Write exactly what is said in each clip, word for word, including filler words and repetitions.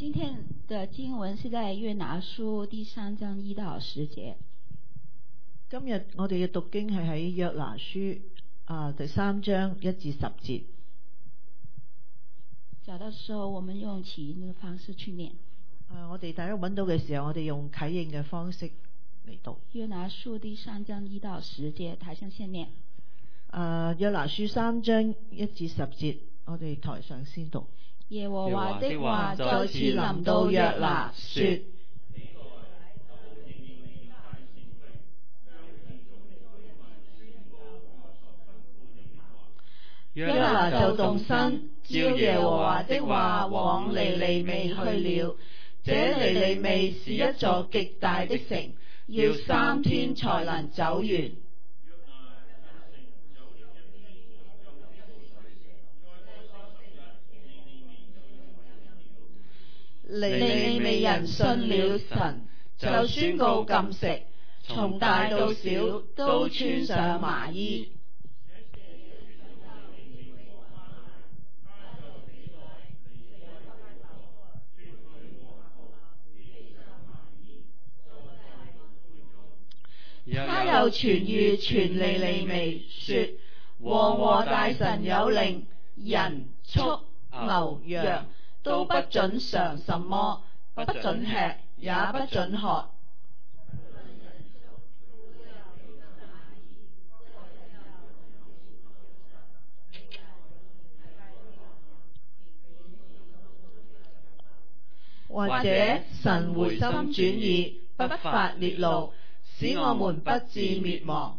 今天的經文是在約拿書第三章一到十節。 今日我哋嘅讀經係喺約拿書啊第三章一至十節。 找到時候，我們用起應嘅方式去念。 啊，我哋大家揾到嘅時候，我哋用啟應嘅方式嚟讀。 約拿書第三章一到十節，台上先念。 啊，約拿書三章一至十節，我哋台上先讀。 耶和華的話再次臨到約拿，說：約拿就動身，照耶和華的話往尼尼微去了。這尼尼微是一座極大的城，要三天才能走完。尼尼微人信了神，就宣告禁食，從大到小都穿上麻衣。他又傳諭全尼尼微說：王和大臣有令，人、畜、牛、羊都不准嘗什麼，不准吃，也不准喝。或者神回心轉意，不發烈怒，使我們不致滅亡。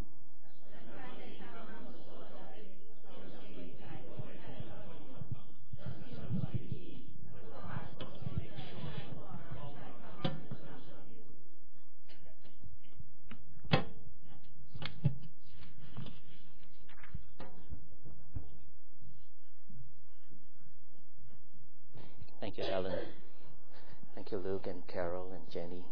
Thank you, Ellen. Thank you, Luke and Carol and Jenny.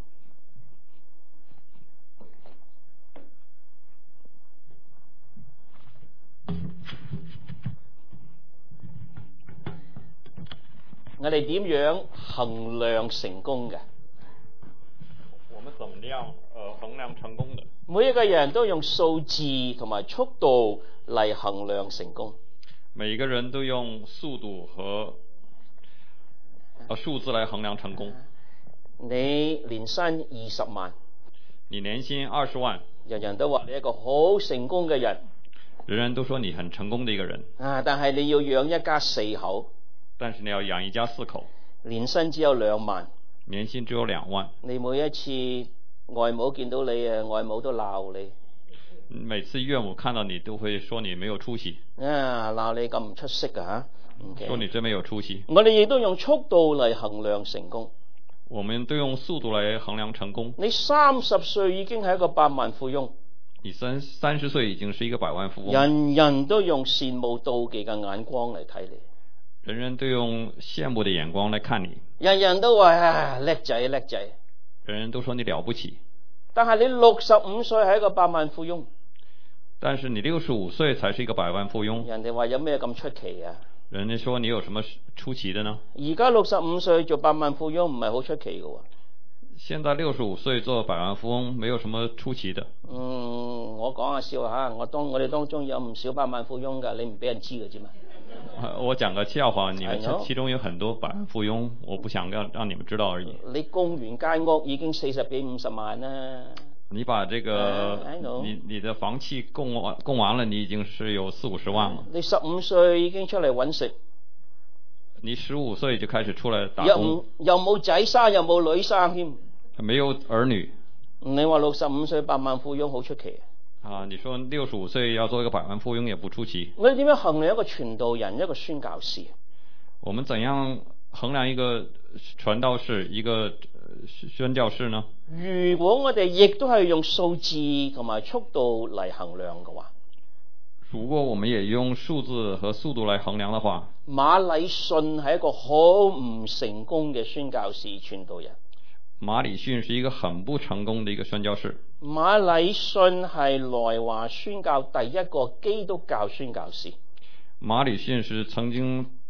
我哋點樣衡量成功嘅？ 我們怎麼樣呃衡量成功的？ 每一個人都用數字同埋速度嚟衡量成功。 每一個人都用速度和呃數字來衡量成功。 你年薪二十萬， 你年薪二十萬， 人人都話你一個好成功嘅人， 人人都說你很成功的一個人。 啊！但係你要養一家四口， 但是你要養一家四口， 年薪只有兩萬， 年薪只有兩萬。 你每一次外母見到你啊，外母都鬧你。 每次岳母看到你都會說你沒有出息， 啊，鬧你咁唔出色噶吓，okay. 說你真沒有出息。 我哋亦都用速度嚟衡量成功。 我們都用速度來衡量成功。 你三十歲已經係一個百萬富翁， 你三三十歲已經是一個百萬富翁。 人人都用羨慕妒忌嘅眼光嚟睇你， 人人都用羨慕的眼光來看你， 人人都話啊叻仔叻仔， 人人都說你了不起。 但係你六十五歲係一個百萬富翁， 但是你六十五歲才是一個百萬富翁， 人哋話有咩咁出奇啊？ 人家說你有什麼出奇的呢？ 而家六十五歲做百萬富翁唔係好出奇嘅喎。 現在六十五歲做百萬富翁沒有什麼出奇的。 嗯，我講下笑下，我當我哋當中有唔少百萬富翁噶，你唔俾人知嘅啫嘛。 我講個笑話，你們其中有很多百萬富翁，我不想讓讓你們知道而已。 你供完間屋已經四十幾五十萬啦。 你把這個、uh, 你你的房契供完供完了，你已經是有四五十萬了。 你十五歲已經出嚟揾食， 你十五歲就開始出來打工， 又又冇仔生，又冇女生添， 沒有兒女。 你話六十五歲百萬富翁好出奇啊？你說六十五歲要做一個百萬富翁也不出奇。 我哋點樣衡量一個傳道人，一個宣教士？ 我們怎樣衡量一個傳道士，一個宣教士呢？ 如果我哋亦都係用數字同埋速度嚟衡量嘅話， 如果我們也用數字和速度來衡量的話， 馬禮遜係一個好唔成功嘅宣教士傳道人。 馬禮遜是一個很不成功的一個宣教士。 馬禮遜係來華宣教第一個基督教宣教士。 馬禮遜是曾經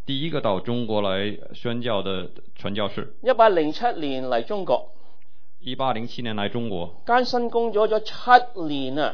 第一個到中國來宣教的傳教士。 一八零七年嚟中國， 一八零七年來中國， 艱辛工咗咗七年啊，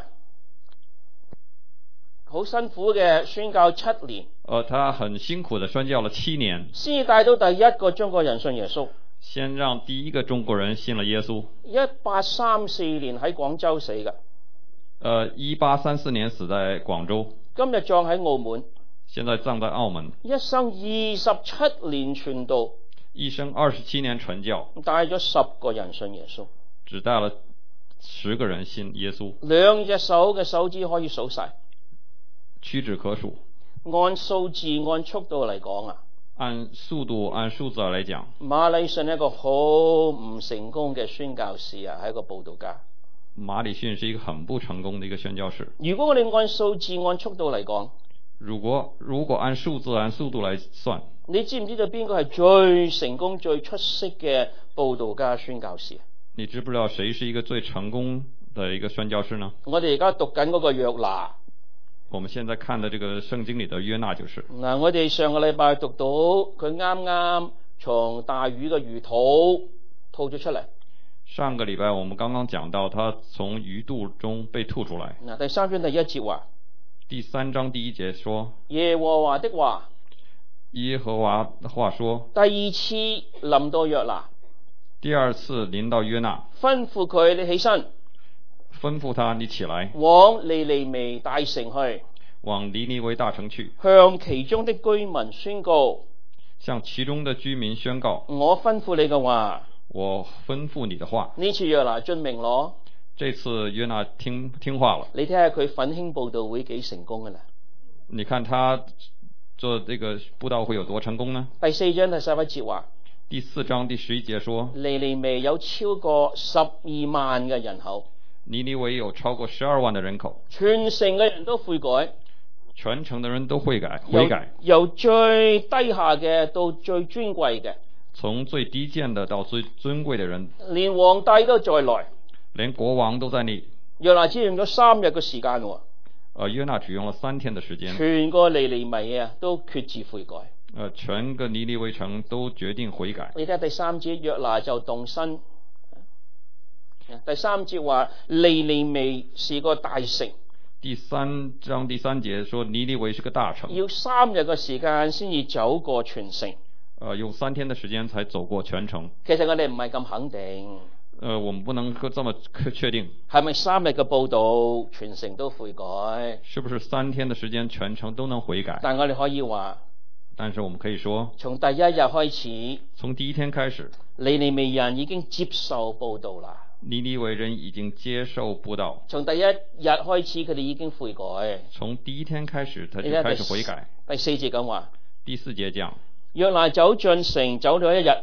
好辛苦嘅宣教七年。 呃，他很辛苦的宣教了七年， 先帶到第一個中國人信耶穌。 先讓第一個中國人信了耶穌。 一八三四年喺廣州死嘅。 呃，一八三四年死在廣州。 今日葬喺澳門。 現在葬在澳門。 一生二十七年傳道。 一生二十七年傳教。 帶咗十個人信耶穌。 只帶了十個人信耶穌。 兩隻手嘅手指可以數晒。 屈指可數。 按數字按速度嚟講啊。 按速度按數字嚟講， 馬禮遜係一個好唔成功嘅宣教士啊，係一個佈道家。 馬禮遜是一個很不成功的一個宣教士。 如果我哋按數字按速度嚟講， 如果如果按數字按速度嚟算， 你知唔知道邊個係最成功最出色嘅佈道家宣教士？ 你知不知道誰是一個最成功的一個宣教士呢？ 我哋而家讀緊嗰個約拿。 我們現在看的這個聖經裏的約拿就是嗱，我哋上個禮拜讀到佢啱啱從大魚嘅魚肚吐咗出嚟。 上個禮拜我們剛剛講到，他從魚肚中被吐出來。 嗱，第三章第一節話， 第三章第一節說， 耶和華的話， 耶和華的話說， 第二次臨到約拿， 第二次臨到約拿， 吩咐佢你起身。 吩咐他，你起來， 往尼尼微大城去， 往尼尼微大城去， 向其中的居民宣告， 向其中的居民宣告， 我吩咐你嘅話， 我吩咐你的話。 呢次約拿遵命咯， 這次約拿聽聽話了。 你睇下佢奮興佈道會幾成功噶啦？ 你看他做這個佈道會有多成功呢？ 第四章第十一節話， 第四章第十一節說， 尼尼微有超過十二萬嘅人口。 尼尼微有超過十二萬的人口， 全城嘅人都悔改， 全城的人都悔改，悔改， 由最低下嘅到最尊貴嘅， 從最低賤的到最尊貴的人， 連皇帝都在內， 連國王都在內。 約拿只用咗三日嘅時間喎， 呃，約拿只用了三天的時間， 全個尼尼微啊都決志悔改， 呃，全個尼尼微城都決定悔改。 你睇下第三節，約拿就動身。第三節話尼尼微是個大城。 第三章第三節說尼尼微是個大城， 要三日嘅時間先至走過全城。 呃，用三天的時間才走過全城。 其實我哋唔係咁肯定。 呃，我們不能這麼確定。 係咪三日嘅佈道全城都悔改？ 是不是三天的時間全城都能悔改？ 但我哋可以話， 但是我們可以說， 從第一日開始， 從第一天開始， 尼尼微人已經接受佈道啦。 尼尼微人已經接受佈道。 從第一日開始，佢哋已經悔改。 從第一天開始，他就開始悔改。 第四節咁話， 第四節講， 約拿走進城，走咗一日。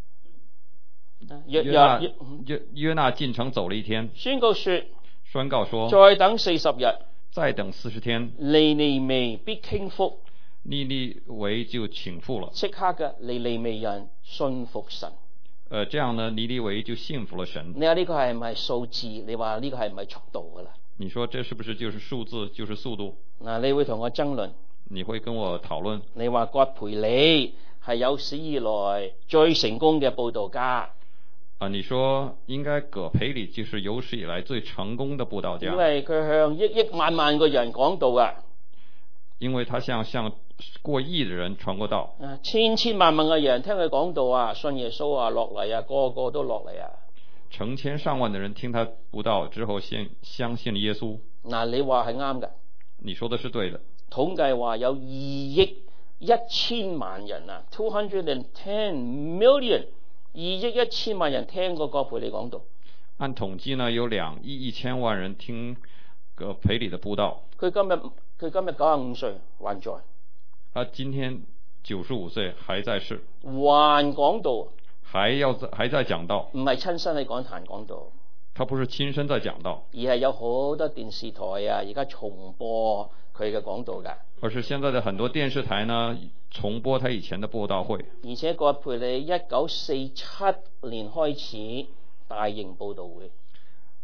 約約拿約約拿進城走了一天， 宣告說， 宣告說， 再等四十日， 再等四十天， 尼尼微必傾覆， 尼尼微就傾覆了。 即刻嘅尼尼微人信服神。 呃，這樣呢，尼尼微就信服了神。 你話呢個係唔係數字？你話呢個係唔係速度噶啦？ 你說這是不是就是數字，就是速度？ 嗱，你會同我爭論？ 你會跟我討論？ 你話葛培理係有史以來最成功嘅佈道家。 啊，你說應該葛培理就是有史以來最成功的佈道家， 因為佢向億億萬萬個人講道啊。 因為他向向過億的人傳過道， 千千萬萬嘅人聽佢講道啊，信耶穌啊，落嚟啊，個個都落嚟啊。 成千上萬的人聽他佈道之後，先相信耶穌。 嗱，你話係啱嘅， 你說的是對的。 統計話有二億一千萬人啊 ，two hundred and ten million， 二億一千萬人聽過葛培理講道。 按統計呢，有兩億一千萬人聽葛培理的佈道。 佢今日佢今日九十五歲，還在。 啊，今天九十五歲還在世， 還講道， 還要在還在講道， 唔係親身喺講壇講道， 他不是親身在講道， 而係有好多電視台啊，而家重播佢嘅講道㗎。 而是現在的很多電視台呢重播他以前的佈道會。 而且葛培理一九四七年開始大型佈道會，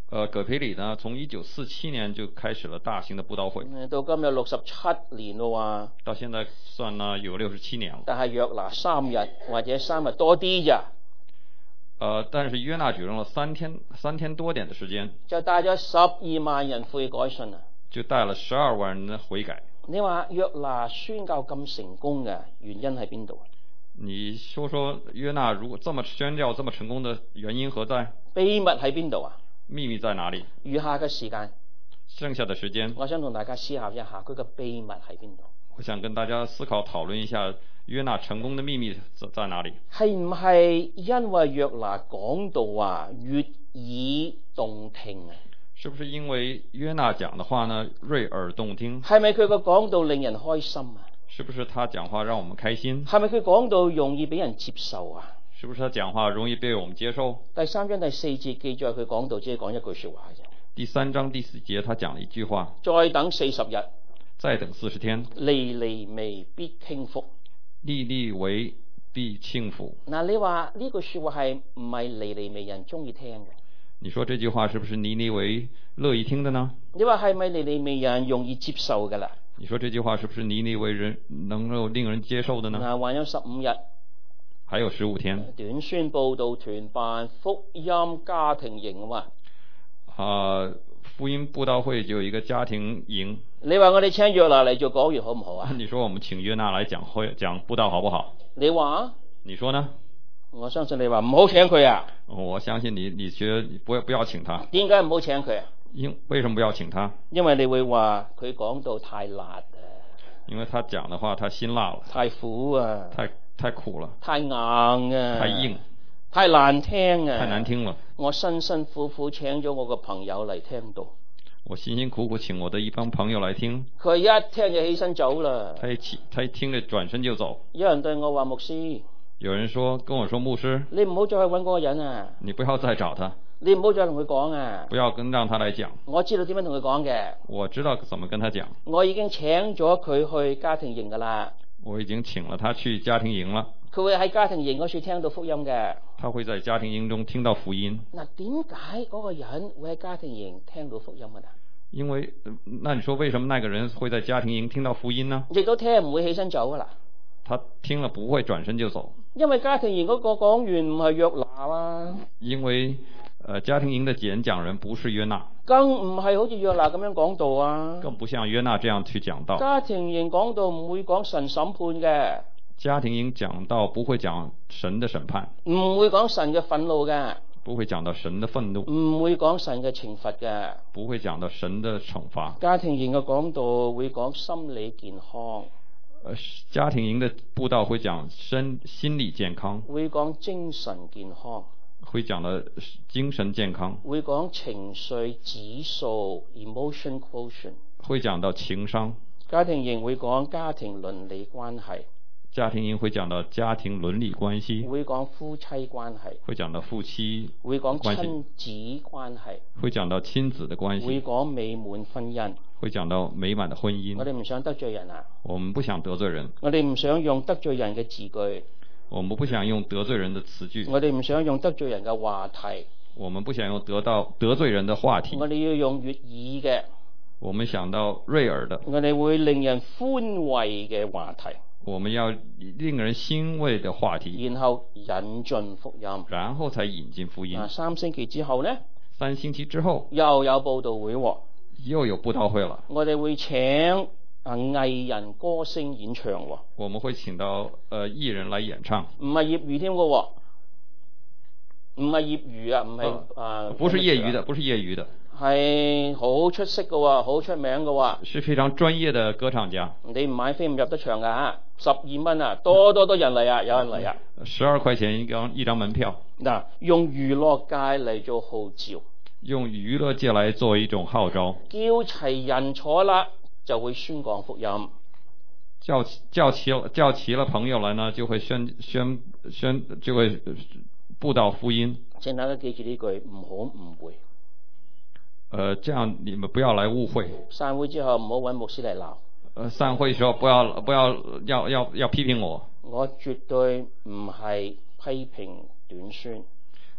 呃，葛培理呢，從一九四七年就開始了大型的佈道會， 到今日六十七年咯喎， 到現在算呢有六十七年了。 但係約拿三日或者三日多啲咋， 呃，但是約拿只用了三天三天多點的時間， 就帶咗十二萬人悔改信啊！ 就帶了十二萬人的悔改。 你話約拿宣教咁成功嘅原因喺邊度？ 你說說約拿如果這麼宣教這麼成功的原因何在？ 秘密喺邊度啊？ 秘密在哪裡？ 餘下嘅時間， 剩下的時間， 我想同大家思考一下，佢嘅秘密喺邊度？ 我想跟大家思考討論一下約拿成功的秘密在在哪裡？ 係唔係因為約拿講道啊悅耳動聽啊？ 是不是因為約拿講的話呢悅耳動聽？ 係咪佢個講道令人開心啊？ 是不是他講話讓我們開心？ 係咪佢講道容易俾人接受啊？ 是不是他講話容易被我們接受？ 第三章第四節記載佢講道只係講一句說話啫。 第三章第四節他講了一句話： 再等四十日， 再等四十天， 尼尼微必傾覆。 尼尼微必傾覆。 嗱，你話呢句說話係唔係尼尼微人中意聽嘅？ 你說這句話是不是尼尼微樂意聽的呢？ 你話係咪尼尼微人容易接受噶啦？ 你說這句話是不是尼尼微人能夠令人接受的呢？ 嗱，還有十五日， 還有十五天。 短宣佈道團辦福音家庭營啊嘛。 啊，福音佈道會就有一個家庭營。 你話我哋請約拿嚟做講員好唔好啊？ 你說我們請約拿來講會講佈道好不好？ 你話？ 你說呢？ 我相信你話唔好請佢啊。 我相信你，你覺得不要不要請他。 點解唔好請佢啊？ 因為什麼不要請他？ 因為你會話佢講到太辣啊。 因為他講的話太辛辣了。 太苦啊。 太太苦了。 太硬啊。 太硬。 太難聽啊。 太難聽了。 我辛辛苦苦請咗我個朋友嚟聽到。 我辛辛苦苦請我的一幫朋友來聽。 佢一聽就起身走啦。 他一起，他一聽就轉身就走。 有人對我話牧師。 有人說跟我說牧師， 你唔好再去揾嗰個人啊！ 你不要再找他。 你唔好再同佢講啊！ 不要跟讓他來講。 我知道點樣同佢講嘅。 我知道怎麼跟他講。 我已經請咗佢去家庭營噶啦。 我已經請了他去家庭營了。 佢會喺家庭營嗰處聽到福音嘅。 他會在家庭營中聽到福音。 嗱，點解嗰個人會喺家庭營聽到福音噶啦？ 因為，那你說為什麼那個人會在家庭營聽到福音呢？ 亦都聽唔會起身走噶啦。 他聽了不會轉身就走。 因為家庭營嗰個講員唔係約拿啊。 因為，呃，家庭營的演講人不是約拿。 更唔係好似約拿咁樣講道啊。 更不像約拿這樣去講道。 家庭營講道唔會講神審判嘅。 家庭營講道不會講神的審判。 唔會講神嘅憤怒嘅。 不會講到神的憤怒。 唔會講神嘅懲罰嘅。 不會講到神的懲罰。 家庭營嘅講道會講心理健康。 呃，家庭營的佈道會講身心理健康， 會講精神健康， 會講到精神健康， 會講情緒指數 emotion quotient， 會講到情商。 家庭營會講家庭倫理關係， 家庭營會講到家庭倫理關係， 會講夫妻關係， 會講到夫妻關係， 會講親子關係， 會講到親子的關係， 會講美滿婚姻， 會講到美滿的婚姻。 我哋唔想得罪人啊！ 我們不想得罪人。 我哋唔想用得罪人嘅字句。 我們不想用得罪人的詞句。 我哋唔想用得罪人嘅話題。 我們不想用得到得罪人的話題。 我哋要用悅耳嘅。 我們想到悅耳的。 我哋會令人歡慰嘅話題。 我們要令人欣慰的話題。 然後引進福音。 然後才引進福音。 啊，三星期之後呢？ 三星期之後又有佈道會喎。 又有佈道會了。 我哋會請啊藝人歌星演唱喎。 我們會請到呃藝人來演唱。 唔係業餘添嘅喎，唔係業餘啊，唔係啊。 不是業餘的，不是業餘的。 係好出色嘅喎，好出名嘅喎。 是非常專業的歌唱家。 你唔買飛唔入得場㗎嚇，十二蚊啊，多多多人嚟啊，有人嚟啊。 十二塊錢一張一張門票。 嗱，用娛樂界嚟做號召。 用娛樂界來做一種號召， 叫齊人坐啦，就會宣講福音。 叫叫齊叫齊了朋友來呢，就會宣宣宣就會佈道福音。 請大家記住呢句，唔好誤會。 呃，這樣你們不要來誤會。 散會之後唔好揾牧師嚟鬧。 呃，散會時候不要不要要要要批評我。 我絕對唔係批評短宣。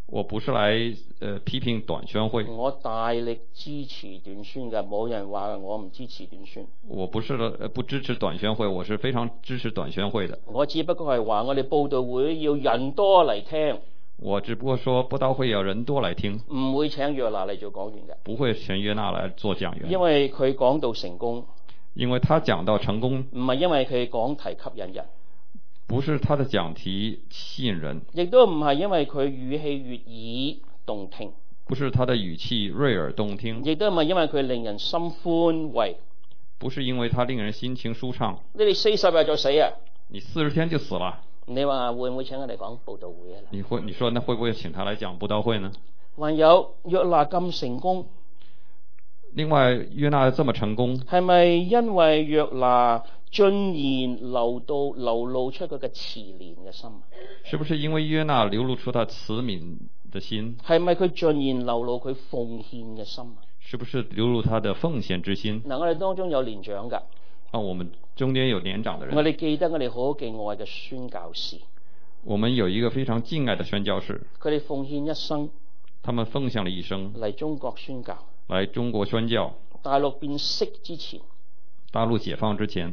我不是來呃批評短宣會， 我大力支持短宣嘅，冇人話我唔支持短宣。 我不是呃不支持短宣會，我是非常支持短宣會的。 我只不過係話我哋佈道會要人多嚟聽， 我只不過說佈道會要人多來聽， 唔會請約拿嚟做講員嘅， 不會請約拿來做講員， 因為佢講到成功， 因為他講到成功， 唔係因為佢講題吸引人， 不是他的講題吸引人， 亦都唔係因為佢語氣悅耳動聽， 不是他的語氣悅耳動聽， 亦都唔係因為佢令人心歡慰， 不是因為他令人心情舒暢。 你哋四十日就死啊！ 你四十天就死了， 你話會唔會請我哋講佈道會啊？ 你會你說那會不會請他來講佈道會呢？ 還有約拿咁成功， 另外約拿這麼成功， 係咪因為約拿盡然流到流露出佢嘅慈憐嘅心？ 是不是因為約拿流露出他慈憫的心？ 係咪佢盡然流露佢奉獻嘅心？ 是不是流露他的奉獻之心？ 嗱，我哋當中有年長㗎， 啊，我們中間有年長的人， 我哋記得我哋好敬愛嘅宣教士， 我們有一個非常敬愛的宣教士， 佢哋奉獻一生他們奉獻了一生嚟中國宣教， 來中國宣教， 大陸變色之前， 大陸解放之前，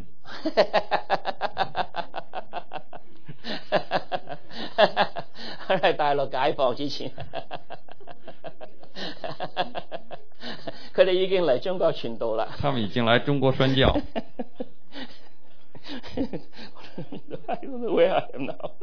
係大陸解放之前，佢哋已經嚟中國傳道啦。 他們已經來中國宣教。 I don't know where I am now.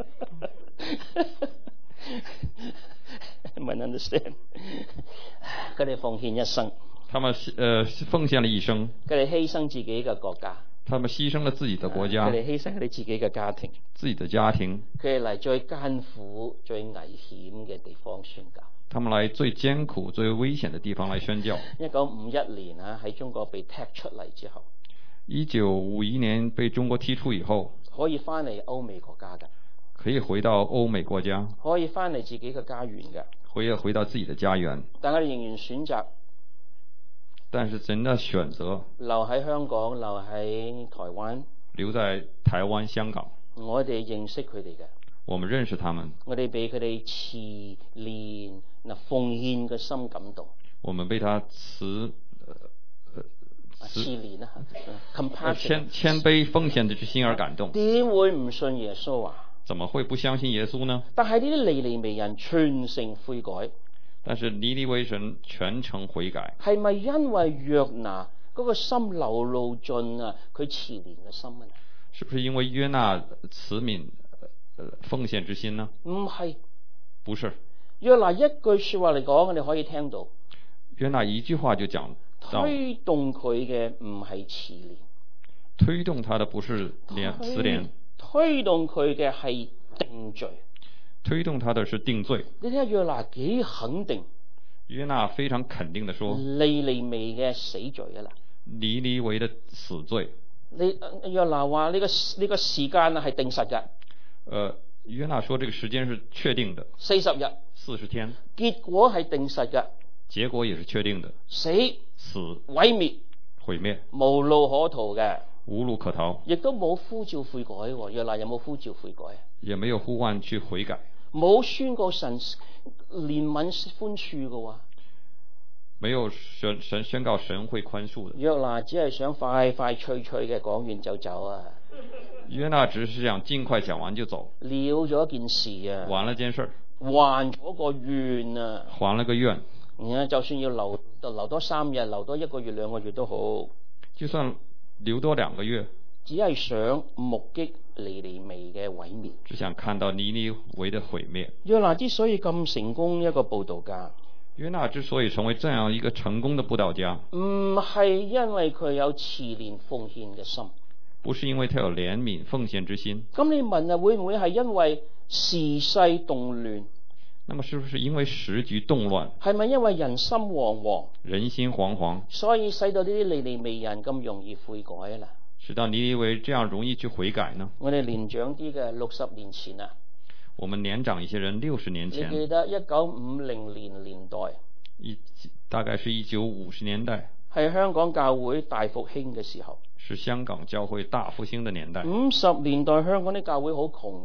I might understand. 佢哋奉獻一生， 他們呃奉獻了一生， 佢哋犧牲自己嘅國家， 他們犧牲了自己的國家， 佢哋犧牲佢哋自己嘅家庭， 自己的家庭， 佢哋嚟最艱苦、最危險嘅地方宣教。 他們來最艱苦、最危險的地方來宣教。 一九五一年啊，喺中國被踢出嚟之後， 一九五一年被中國踢出以後， 可以翻嚟歐美國家嘅， 可以回到歐美國家， 可以翻嚟自己嘅家園嘅， 可以回到自己的家園。 但我哋仍然選擇， 但是真的選擇留喺香港，留喺台灣， 留在台灣、香港。 我哋認識佢哋嘅， 我們認識他們， 我哋俾佢哋慈憐嗱奉獻嘅心感動。 我們被他慈呃慈憐啊謙 ，compassion， 謙卑奉獻的之心而感動。 點會唔信耶穌啊？ 怎麼會不相信耶穌呢？ 但係呢啲尼尼微人全城悔改， 但是尼尼微人全程悔改， 係咪因為約拿嗰個心流露盡啊？佢慈憐嘅心啊？ 是不是因為約拿慈憫呃奉獻之心呢？ 唔係， 不是。 約拿一句說話嚟講，我哋可以聽到。 約拿一句話就講到， 推動佢嘅唔係慈憐， 推動他的不是憐慈憐， 推動佢嘅係定罪。 推動他的是定罪。 你睇下約拿幾肯定， 約拿非常肯定地說， 尼尼微嘅死罪啊啦， 尼尼微的死罪。 你約拿話呢個呢個時間啊係定實嘅。 呃，約拿說這個時間是確定的， 四十日， 四十天， 結果係定實嘅， 結果也是確定的， 死、 死、 毀滅、 毀滅， 無路可逃嘅， 無路可逃， 亦都冇呼召悔改喎。約拿有冇呼召悔改啊？ 也沒有呼喚去悔改， 冇宣告神憐憫寬恕嘅喎。 沒有宣神宣告神會寬恕的。 約拿只係想快快脆脆嘅講完就走啊！ 約拿只是想盡快講完就走， 了咗件事啊， 完了件事， 還咗個願啊， 還了個願。 嗯，就算要留留多三日，留多一個月兩個月都好， 就算留多兩個月， 只係想目擊尼尼微嘅毀滅， 只想看到尼尼微的毀滅。 約拿之所以咁成功一個佈道家， 約拿之所以成為這樣一個成功的佈道家， 唔係因為佢有慈憐奉獻嘅心， 不是因為他有憐憫奉獻之心。 咁你問啊，會唔會係因為時勢動亂？ 那麼是不是因為時局動亂？ 係咪因為人心惶惶？ 人心惶惶， 所以使到呢啲尼尼微人咁容易悔改啊啦？ 使到尼尼微這樣容易去悔改呢？ 我哋年長啲嘅六十年前啊， 我們年長一些人六十年前， 你記得一九五零年年代， 一大概是一九五十年代， 係香港教會大復興嘅時候， 是香港教會大復興的年代。 五十年代香港啲教會好窮嘅。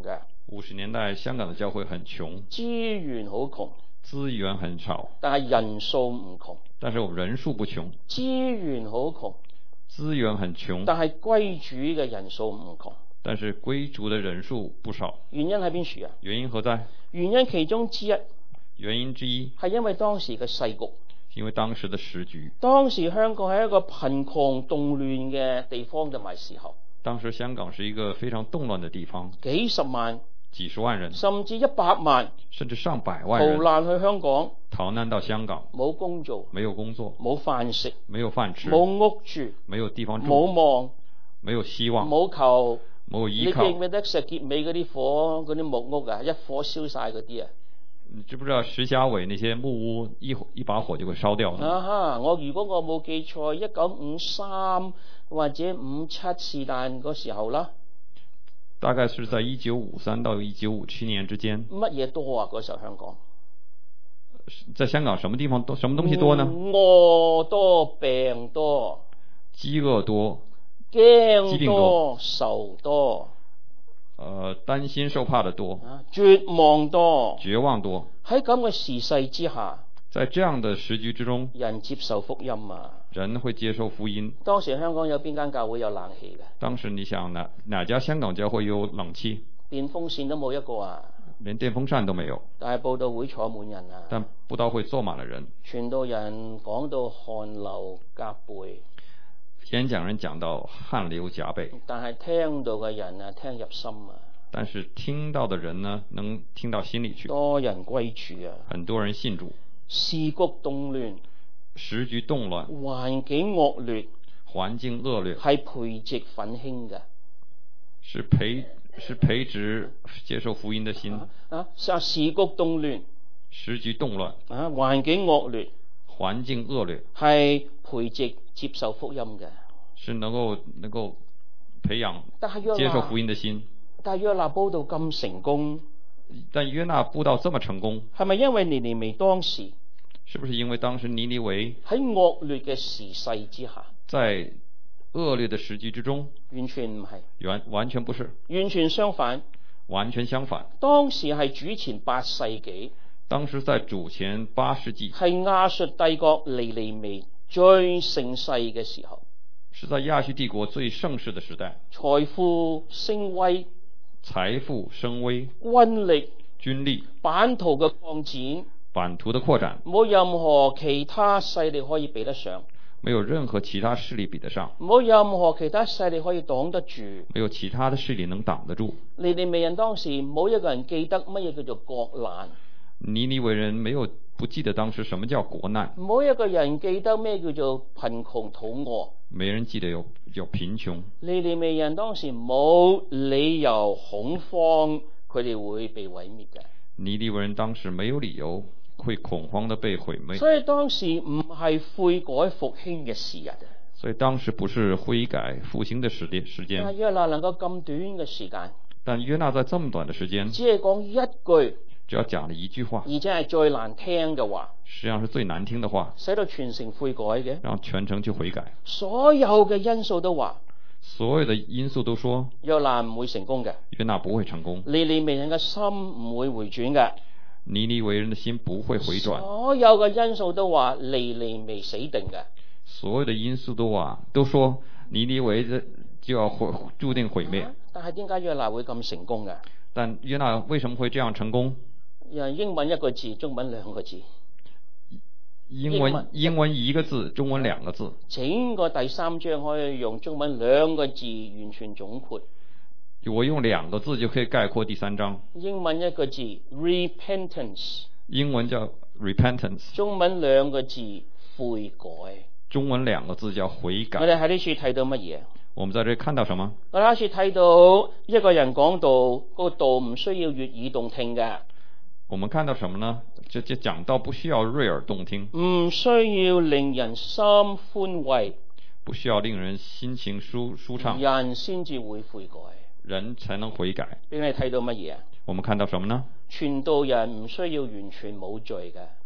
五十年代香港的教會很窮， 資源好窮， 資源很少， 但係人數唔窮。 但是我們人數不窮， 資源好窮， 資源很窮， 但係歸主嘅人數唔窮。 但是歸主的人數不少。 原因喺邊處啊？ 原因何在？ 原因其中之一原因之一係因為當時嘅世局。 因為當時的時局， 當時香港係一個貧窮動亂嘅地方同埋時候。 當時香港是一個非常動亂的地方， 幾十萬、 幾十萬人， 甚至一百萬， 甚至上百萬人逃難去香港， 逃難到香港， 冇工做， 沒有工作， 冇飯食， 沒有飯吃， 冇屋住， 沒有地方住， 冇望， 沒有希望， 冇求， 沒有依靠。 你記唔記得石硤尾嗰啲火嗰啲木屋啊，一火燒晒嗰啲啊？ 你知不知道石硤尾那些木屋一一把火就會燒掉呢？ 啊哈！我如果我冇記錯，一九五三或者五七是但嗰時候啦。 大概是在一九五三到一九五七年之間。 乜嘢多啊？嗰時候香港， 在香港什麼地方多？什麼東西多呢？ 餓多，病多， 飢餓多， 驚多，愁多。 呃，擔心受怕的多， 啊，絕望多， 絕望多。 喺咁嘅時勢之下， 在這樣的時局之中， 人接受福音啊！ 人會接受福音。 當時香港有邊間教會有冷氣嘅？ 當時你想哪哪家香港教會有冷氣？ 電風扇都冇一個啊！ 連電風扇都沒有。 但係佈道會坐滿人啊！ 但佈道會坐滿了人。 傳道人講到汗流浹背。 演講人講到汗流浹背， 但係聽到嘅人啊，聽入心啊。 但是聽到的人呢，能聽到心裏去。 多人歸主啊， 很多人信主。 時局動亂， 時局動亂， 環境惡劣， 環境惡劣， 係培植奮興嘅， 是培是培植接受福音的心啊啊！時局動亂， 時局動亂啊，環境惡劣。 環境惡劣係培植接受福音嘅， 是能夠能夠培養接受福音的心。 但約拿佈道咁成功， 但約拿佈道這麼成功， 係咪因為尼尼微當時？ 是不是因為當時尼尼微喺惡劣嘅時勢之下， 在惡劣的時局之中？ 完全唔係， 完完全不是， 完全相反， 完全相反。 當時係主前八世紀。 當時在主前八世紀， 係亞述帝國尼尼微最盛世嘅時候， 是在亞述帝國最盛世的時代。 財富聲威， 財富聲威， 軍力， 軍力， 版圖嘅擴展， 版圖的擴展， 冇任何其他勢力可以比得上， 沒有任何其他勢力比得上， 冇任何其他勢力可以擋得住， 沒有其他的勢力能擋得住。 尼尼微人當時冇一個人記得乜嘢叫做國難。 尼尼微人沒有不記得當時什麼叫國難， 冇一個人記得咩叫做貧窮肚餓， 沒人記得有有貧窮。 尼尼微人當時冇理由恐慌，佢哋會被毀滅嘅。 尼尼微人當時沒有理由會恐慌的被毀滅， 所以當時唔係悔改復興嘅時日啊。 所以當時不是悔改復興的時間時間。 但約拿能夠咁短嘅時間， 但約拿在這麼短的時間， 只係講一句。 只要講了一句話， 而且係最難聽嘅話， 實際上是最難聽的話， 使到全城悔改嘅， 讓全城去悔改。 所有嘅因素都話， 所有的因素都說， 約拿唔會成功嘅， 約拿不會成功。 尼尼微人嘅心唔會回轉嘅， 尼尼微人的心不會回轉。 所有嘅因素都話尼尼微死定嘅， 所有的因素都話都說尼尼微就要毀注定毀滅。 啊、但係點解約拿會咁成功嘅？ 但約拿為什麼會這樣成功？ 英文一個字，中文兩個字。 英文英文一個字，中文兩個字。 整個第三章可以用中文兩個字完全總括。 我用兩個字就可以概括第三章。 英文一個字 repentance， 英文叫 repentance， 中文兩個字悔改。 中文兩個字叫悔改。 我哋喺呢處睇到乜嘢？ 我們在這裡看到什麼？ 我哋喺呢處睇到一個人講道，嗰個道唔需要悅耳動聽嘅。 我們看到什麼呢？這這講道不需要悅耳動聽， 唔需要令人心歡慰， 不需要令人心情舒舒暢， 人先至會悔改， 人才能悔改。 俾你睇到乜嘢啊？ 我們看到什麼呢？ 傳道人唔需要完全冇罪嘅，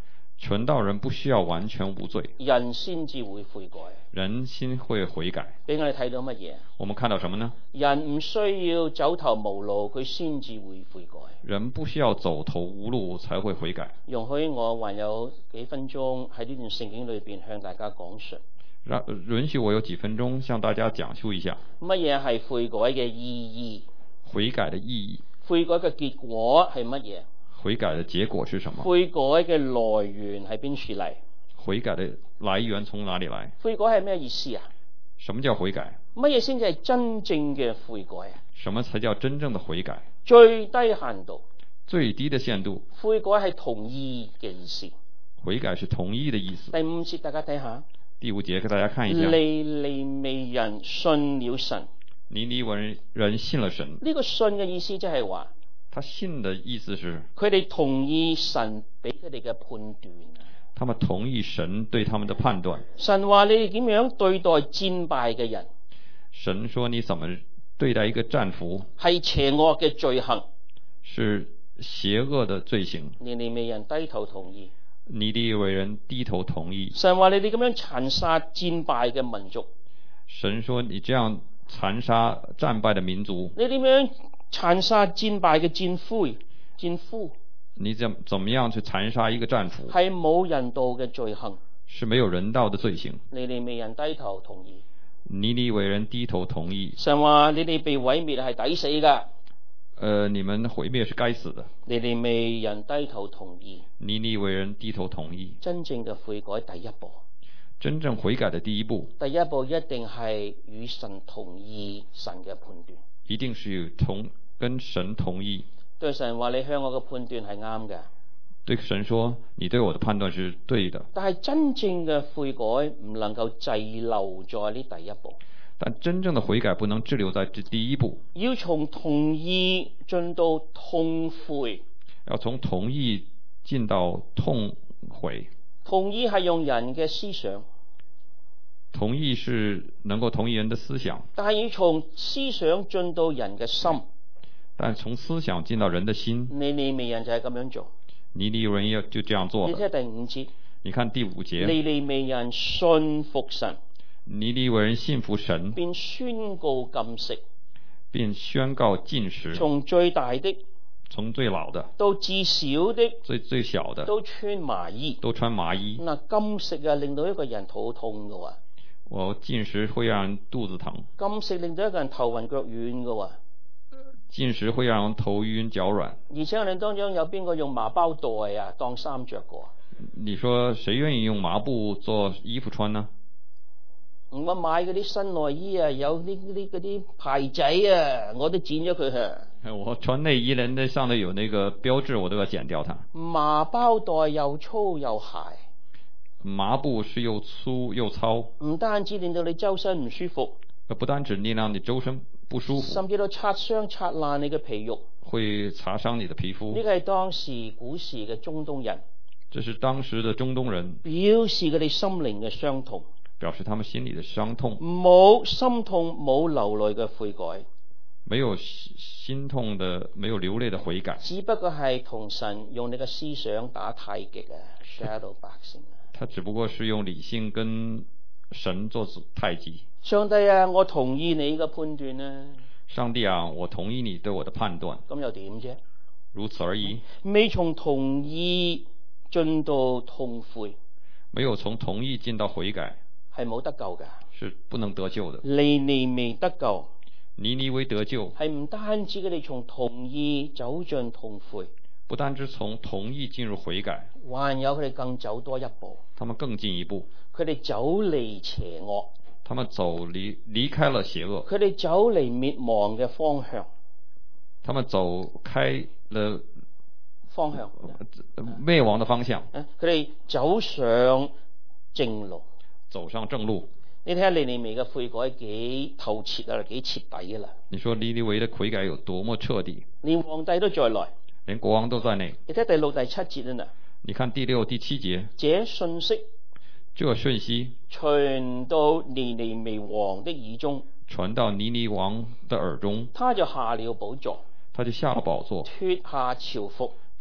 傳道人不需要完全無罪， 人先至會悔改。 人先會悔改。 俾我哋睇到乜嘢？ 我們看到什麼呢？ 人唔需要走投無路，佢先至會悔改。 人不需要走投無路才會悔改。 容許我還有幾分鐘喺呢段聖經裏邊向大家講述。 讓允許我有幾分鐘向大家講述一下乜嘢係悔改嘅意義？ 悔改的意義。 悔改嘅結果係乜嘢？ 悔改的結果是什麼？ 悔改嘅來源喺邊處嚟？ 悔改的來源從哪裡來？ 悔改係咩意思啊？ 什麼叫悔改？ 乜嘢先至係真正嘅悔改啊？ 什麼才叫真正的悔改？ 最低限度。 最低的限度。 悔改係同意嘅意思。 悔改是同意的意思。 第五節大家睇下。 第五節給大家看一下。 尼尼微人信了神。 尼尼微人信了神。 呢個信嘅意思即係話。 他信的意思是， 佢哋同意神俾佢哋嘅判斷。 他們同意神對他們的判斷。 神話你哋點樣對待戰敗嘅人？ 神說你怎麼對待一個戰俘？ 係邪惡嘅罪行。 是邪惡的罪行。 尼尼微人低頭同意。 尼尼微人低頭同意。 神話你哋咁樣殘殺戰敗嘅民族。 神說你這樣殘殺戰敗的民族。 你點樣殘殺戰敗嘅戰俘？戰俘？ 你怎怎麼樣去殘殺一個戰俘？ 係冇人道嘅罪行。 是沒有人道的罪行。 尼尼微人低頭同意。 尼尼微人低頭同意。 神話你哋被毀滅係抵死噶。 呃，你們毀滅是該死的。 尼尼微人低頭同意。 尼尼微人低頭同意。 真正嘅悔改第一步。 真正悔改的第一步。 第一步一定係與神同意神嘅判斷。 一定是與同跟神同意。 對神話你向我嘅判斷係啱嘅。 對神說你對我的判斷是對的。 但係真正嘅悔改唔能夠滯留在呢第一步。 但真正的悔改不能滯留在這第一步。 要從同意進到痛悔。 要從同意進到痛悔。 同意係用人嘅思想。 同意是能夠同意人的思想。 但係要從思想進到人嘅心。 但從思想進到人的心。 尼尼微人就係咁樣做。 尼尼微人要就這樣做。 你睇第五節。 你看第五節。 尼尼微人信服神。 尼尼微人信服神。 便宣告禁食。 便宣告禁食。 從最大的。 從最老的。 到至小的。 最最小的。 都穿麻衣。 都穿麻衣。 嗱，禁食啊，令到一個人肚痛噶喎。 我禁食會讓人肚子疼。 禁食令到一個人頭暈腳軟噶喎。 禁食會讓人頭暈腳軟。 而且我哋當中有邊個用麻包袋啊當衫着過？ 你說誰願意用麻布做衣服穿呢？ 我買嗰啲新內衣啊，有啲啲嗰啲牌仔啊，我都剪咗佢啊。 我穿內衣咧，那上頭有那個標誌，我都要剪掉它。 麻包袋又粗又鞋。 麻布是又粗又糙。 唔單止令到你周身唔舒服。 不單止令到你周身不舒服。 甚至到擦傷擦爛你嘅皮肉。 會擦傷你的皮膚。 呢個係當時古時嘅中東人。 這是當時的中東人。 表示佢哋心靈嘅傷痛。 表示他們心裡的傷痛。 冇心痛冇流淚嘅悔改。 沒有心痛的，沒有流淚的悔改。 只不過係同神用你嘅思想打太極啊 ，shadow boxing 啊。 他只不過是用理性跟神做太極。 上帝啊，我同意你嘅判斷啊。 上帝啊，我同意你對我的判斷。 咁又點啫？ 如此而已。 未從同意進到痛悔。 沒有從同意進到悔改。 係冇得救噶。 是不能得救的。 尼尼微得救。 尼尼微得救。 係唔單止佢哋從同意走進痛悔。 不單止從同意進入悔改。 還有佢哋更走多一步。 他們更進一步。 佢哋走離邪惡。 他們走離離開了邪惡。 佢哋走離滅亡嘅方向。 他們走開了方向。 滅亡的方向。 佢哋走上正路。 走上正路。 你睇下尼尼微嘅悔改幾透徹啊，幾徹底噶啦。 你說尼尼微的悔改有多麼徹底？ 連皇帝都在內。 連國王都在內。 你睇第六、第七節啊。 你看第六、第七節。 這信息。 這訊息傳到尼尼微王的耳中。 傳到尼尼王的耳中。 他就下了寶座。 他就下了寶座。 脫下朝服。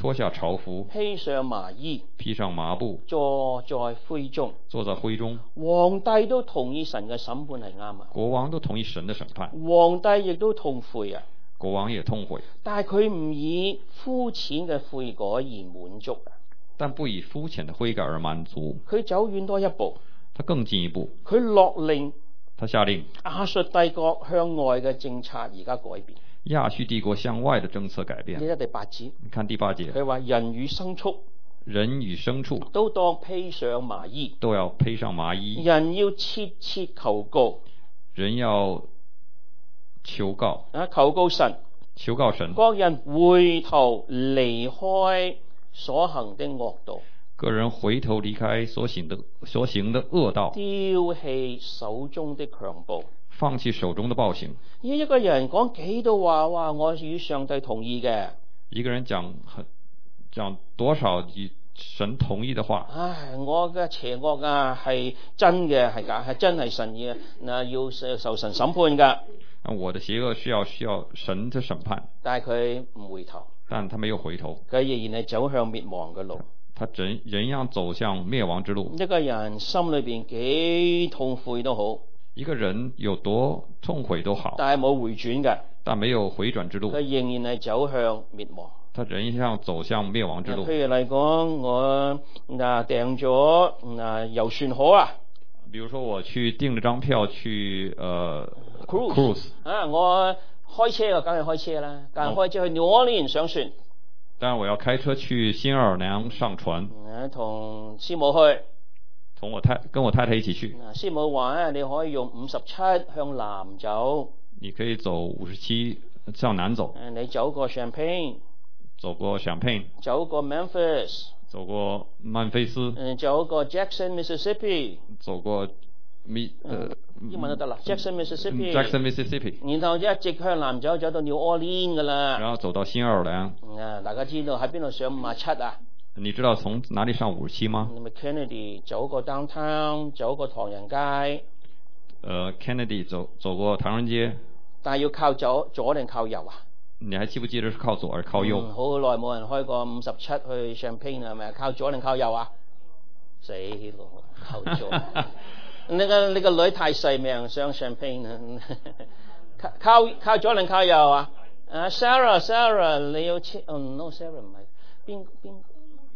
脱下朝服， 披上麻衣， 披上麻布， 坐在灰中。 坐在灰中。 皇帝都同意神嘅審判係啱啊， 國王都同意神的審判， 皇帝亦都痛悔啊， 國王也痛悔， 但係佢唔以膚淺嘅悔改而滿足啊， 但不以膚淺的悔改而滿足， 佢走遠多一步， 他更進一步， 佢落令他下令亞述帝國向外嘅政策而家改變。 亞述帝國向外的政策改變。 你睇第八節， 你看第八節， 佢話人與牲畜人與牲畜都當披上麻衣， 都要披上麻衣， 人要切切求告， 人要求告啊求告神， 求告神， 各人回頭離開所行的惡道， 個人回頭離開所行的所行的惡道， 丟棄手中的強暴， 放棄手中的暴行。 而一個人講幾度話，哇！我與上帝同意嘅。 一個人講很講多少與神同意的話， 唉，我嘅邪惡啊係真嘅，係假係真係神嘅，嗱要受神審判㗎。 我的邪惡需要需要神的審判， 但係佢唔回頭， 但他沒有回頭， 佢仍然係走向滅亡嘅路。 他仍仍樣走向滅亡之路。 一個人心裏邊幾痛悔都好， 一個人有多痛悔都好， 但係冇回轉嘅， 但沒有回轉之路， 佢仍然係走向滅亡。 他仍樣走向滅亡之路。 譬如嚟講，我嗱訂咗嗱遊船河啊， 比如說我去訂了張票去呃 cruise cruise 啊，我開車啊，梗係開車啦，梗係開車去 New Orleans 上船。 但我要開車去新奧爾良上船， 啊，同師母去， 同我太跟我太太一起去。 師母話咧，你可以用五十七向南走， 你可以走五十七向南走， 誒，你走過 Champaign， 走過 Champaign， 走過 Memphis， 走過曼菲斯， 誒，走過 Jackson Mississippi， 走過米呃英文都得啦 ，Jackson Mississippi， Jackson Mississippi， 然後一直向南走，走到 New Orleans 噶啦。 然後走到新奧爾良。 啊，大家知道喺邊度上五十七啊？ 你知道從哪裡上五十七嗎？ 你咪 Kennedy 走過 downtown， 走過唐人街。 呃 Kennedy 走走過唐人街。 但係要靠左左定靠右啊？ 你還記不記得是靠左還是靠右？ 嗯、好耐冇人開過五十七去 Champaign 係咪？靠左定靠右啊？死咯，靠左。你個你個女太細命上 Champaign 啊？靠靠左定靠右啊？啊 Sarah Sarah 你要切？哦 no Sarah 唔係邊邊個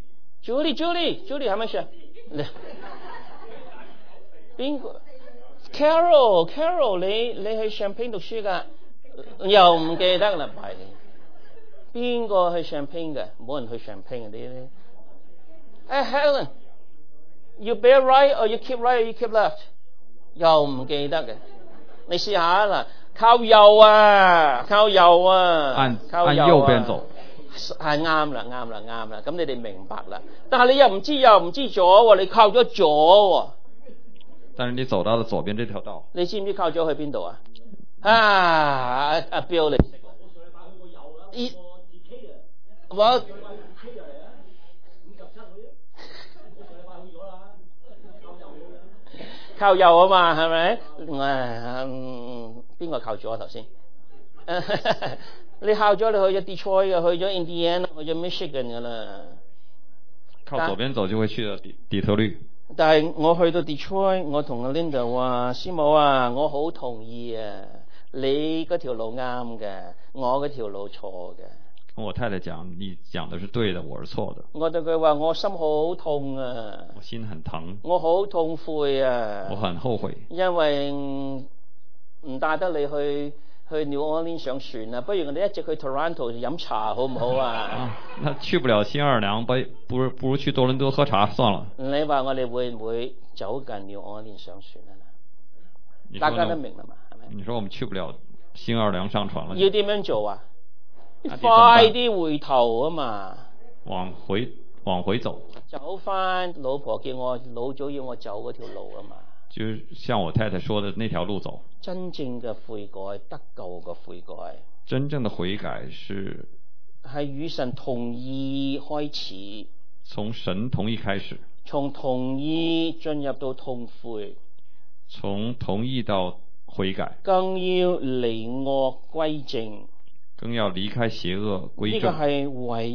Julie Julie Julie 係咪上？邊個 Carol Carol 你你去 Champaign 讀書㗎？又唔記得啦，係邊個去 Champaign 嘅？冇人去 Champaign 嘅啲。誒 Helen you bear right or you keep right or you keep left？ 又唔記得嘅，你試下啦，靠右啊，靠右啊， 按靠右啊， 按右邊走， 係啱啦，啱啦，啱啦，咁你哋明白啦。但係你又唔知右唔知左喎，你靠咗左喎。 但是你走到了左邊這條道， 你知唔知靠咗去邊度啊？啊，阿阿 Bill 你，依我。靠右啊嘛，係咪？誒，邊個靠左啊頭先？你靠咗，你去咗 Detroit 嘅，去咗 Indiana，去咗 Michigan 噶啦。 靠左邊走就會去到底底特律。 但係我去到 Detroit，我同阿 Linda 話：師母啊，我好同意啊，你嗰條路啱嘅，我嗰條路錯嘅。 我太太講：你講的是對的，我是錯的。 我對佢話：我心好痛啊！ 我心很疼， 我好痛悔啊！ 我很後悔， 因為唔帶得你去去 New Orleans 上船啊，不如我哋一直去 Toronto 飲茶好唔好啊？ 啊，那去不了新奧爾良，不不如不如去多倫多喝茶算了。 你話我哋會唔會走近 New Orleans 上船啊？大家都明啦嘛，係咪？ 你說我們去不了新奧爾良上船了， 要點樣做啊？快啲回頭啊嘛！ 往回往回走， 走翻老婆叫我老早要我走嗰條路啊嘛。 就像我太太說的那條路走。 真正嘅悔改，得救嘅悔改。 真正的悔改是係與神同意開始， 從神同意開始， 從同意進入到痛悔， 從同意到悔改， 更要離惡歸正。 更要離開邪惡歸正。 呢個係唯一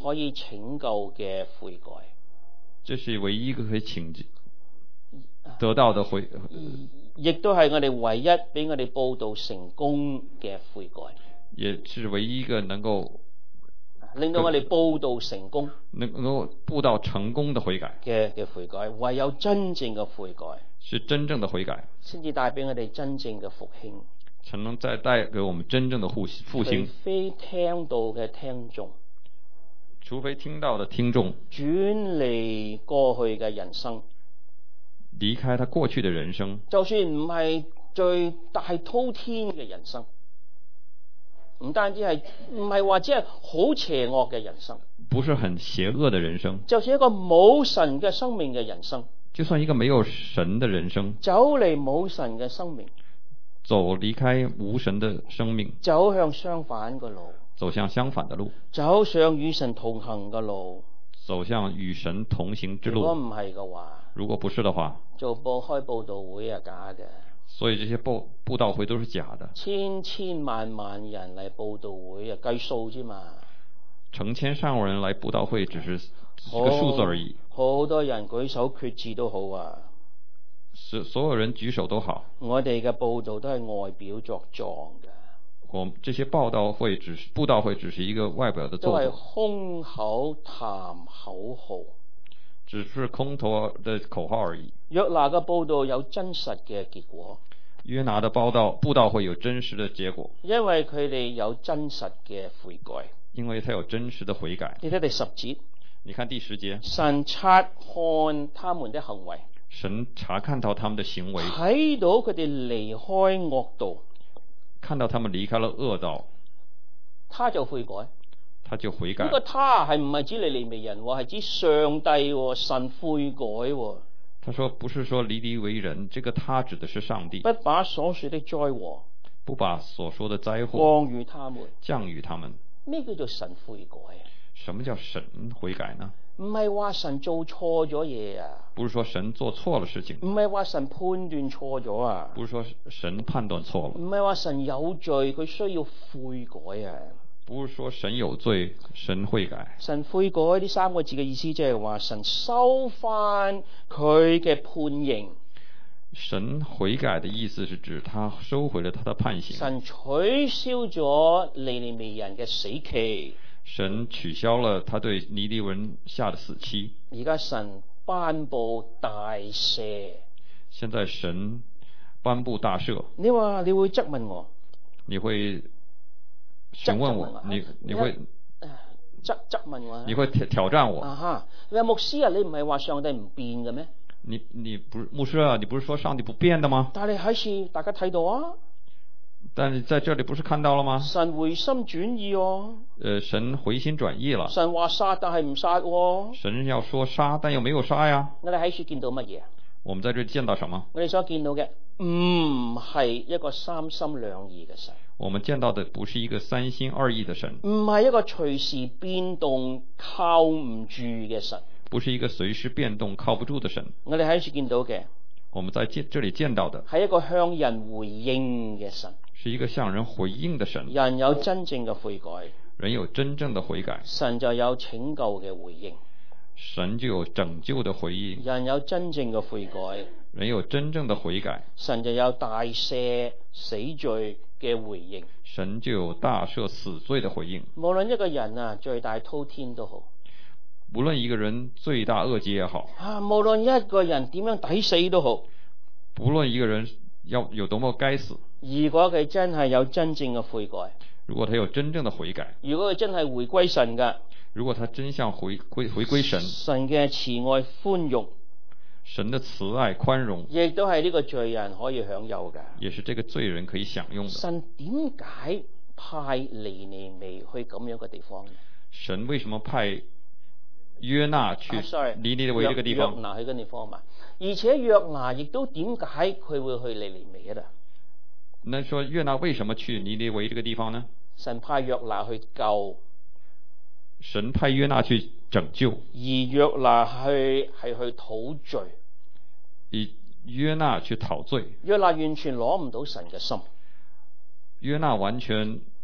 可以拯救嘅悔改， 这是唯一一个可以请得到的悔， 亦都係我哋唯一俾我哋佈道成功嘅悔改， 也是唯一一个能够令到我哋佈道成功能能够布道成功的悔改， 嘅嘅悔改。唯有真正嘅悔改， 是真正的悔改， 先至帶俾我哋真正嘅復興。 才能再带给我们真正的复复除兴。 非聽到嘅聽眾除非听到的听众轉離過去嘅人生， 离开他过去的人生， 就算唔係最大滔天嘅人生，唔單止係唔係話只係好邪惡嘅人生， 不是很邪恶的人生， 就算一個冇神嘅生命嘅人生， 就算一个没有神的人生， 走嚟冇神嘅生命， 走离开无神的生命， 走向相反嘅路， 走向相反的路， 走上與神同行嘅路。 走向与神同行之路。 如果唔係嘅話， 如果不是的話， 做報開佈道會係假嘅， 所以這些布布道會都是假的， 千千萬萬人嚟佈道會啊，計數啫嘛。 成千上萬人來布道會只是一個數字而已。 好多人舉手決志都好啊， 是所有人舉手都好。 我哋嘅佈道都係外表作狀嘅， 我這些報道會只是布道會只是一個外表的都係作用， 空口談口號。 只是空頭的口號而已。 約拿嘅佈道有真實嘅結果， 約拿的報道布道會有真實的結果， 因為佢哋有真實嘅悔改。 因為他有真實的悔改。 你睇第十節， 你看第十節， 神察看他們的行為， 神查看到他們的行為， 睇到佢哋離開惡道， 看到他們離開了惡道， 他就悔改。 他就悔改呢。個他係唔係指尼尼微人喎，係指上帝喎，神悔改喎， 他說不是說尼尼微人，這個他指的是上帝， 不把所說的災禍不把所說的災禍降於他們。 降於他們。 咩叫做神悔改啊？ 什麼叫神悔改呢？ 唔係話神做錯咗嘢啊， 不是說神做錯了事情， 唔係話神判斷錯咗啊， 不是說神判斷錯了， 唔係話神有罪佢需要悔改啊。 不是說神有罪，神悔改。 神悔改呢三個字嘅意思，即係話神收翻佢嘅判刑。 神悔改的意思是指他收回了他的判刑。 神取消咗尼尼微人嘅死期。 神取消了他對尼尼微人下的死期。 而家神頒布大赦。 現在神頒布大赦。 你話你會質問我？ 你會詢問我？你你會質質問我？ 你會挑挑戰我？ 啊哈！你話牧師啊，你唔係話上帝唔變嘅咩？ 你你不是牧師啊？你不是說上帝不變的嗎？ 但係喺處大家睇到啊。 但是在這裡不是看到了嗎？ 神回心轉意哦。 呃，神回心轉意了。 神話殺但係唔殺喎。 神要說殺，但又沒有殺呀。 我哋喺處見到乜嘢？ 我們在這裡見到什麼？ 我哋所見到嘅唔係一個三心兩意嘅神。 我們見到的不是一個三心二意的神。 唔係一個隨時變動靠唔住嘅神。 不是一個隨時變動靠不住的神。 我哋喺處見到嘅， 我們在這這裡見到的係一個向人回應嘅神。 是一個向人回應的神。 人有真正嘅悔改， 人有真正的悔改， 神就有拯救嘅回應。 神就有拯救的回應。 人有真正嘅悔改， 人有真正的悔改， 神就有大赦死罪嘅回應。 神就有大赦死罪的回應。 無論一個人啊罪大滔天都好， 無論一個人罪大惡極也好， 啊無論一個人點樣抵死都好， 無論一個人要有多麼該死， 如果佢真係有真正嘅悔改， 如果他有真正的悔改， 如果佢真係回歸神嘅， 如果他真向回歸回歸神， 神嘅慈愛寬容， 神的慈愛寬容， 亦都係呢個罪人可以享有嘅， 也是這個罪人可以享用的。 神點解派尼尼微去咁樣嘅地方呢？ 神為什麼派約拿去尼尼微這個地方？ 約拿去嗰地方嘛，而且約拿亦都點解佢會去尼尼微啊？ 那說約拿為什麼去尼尼微這個地方呢？ 神派約拿去救， 神派約拿去拯救， 而約拿去係去討罪， 而約拿去討罪。 約拿完全攞唔到神嘅心， 約拿完全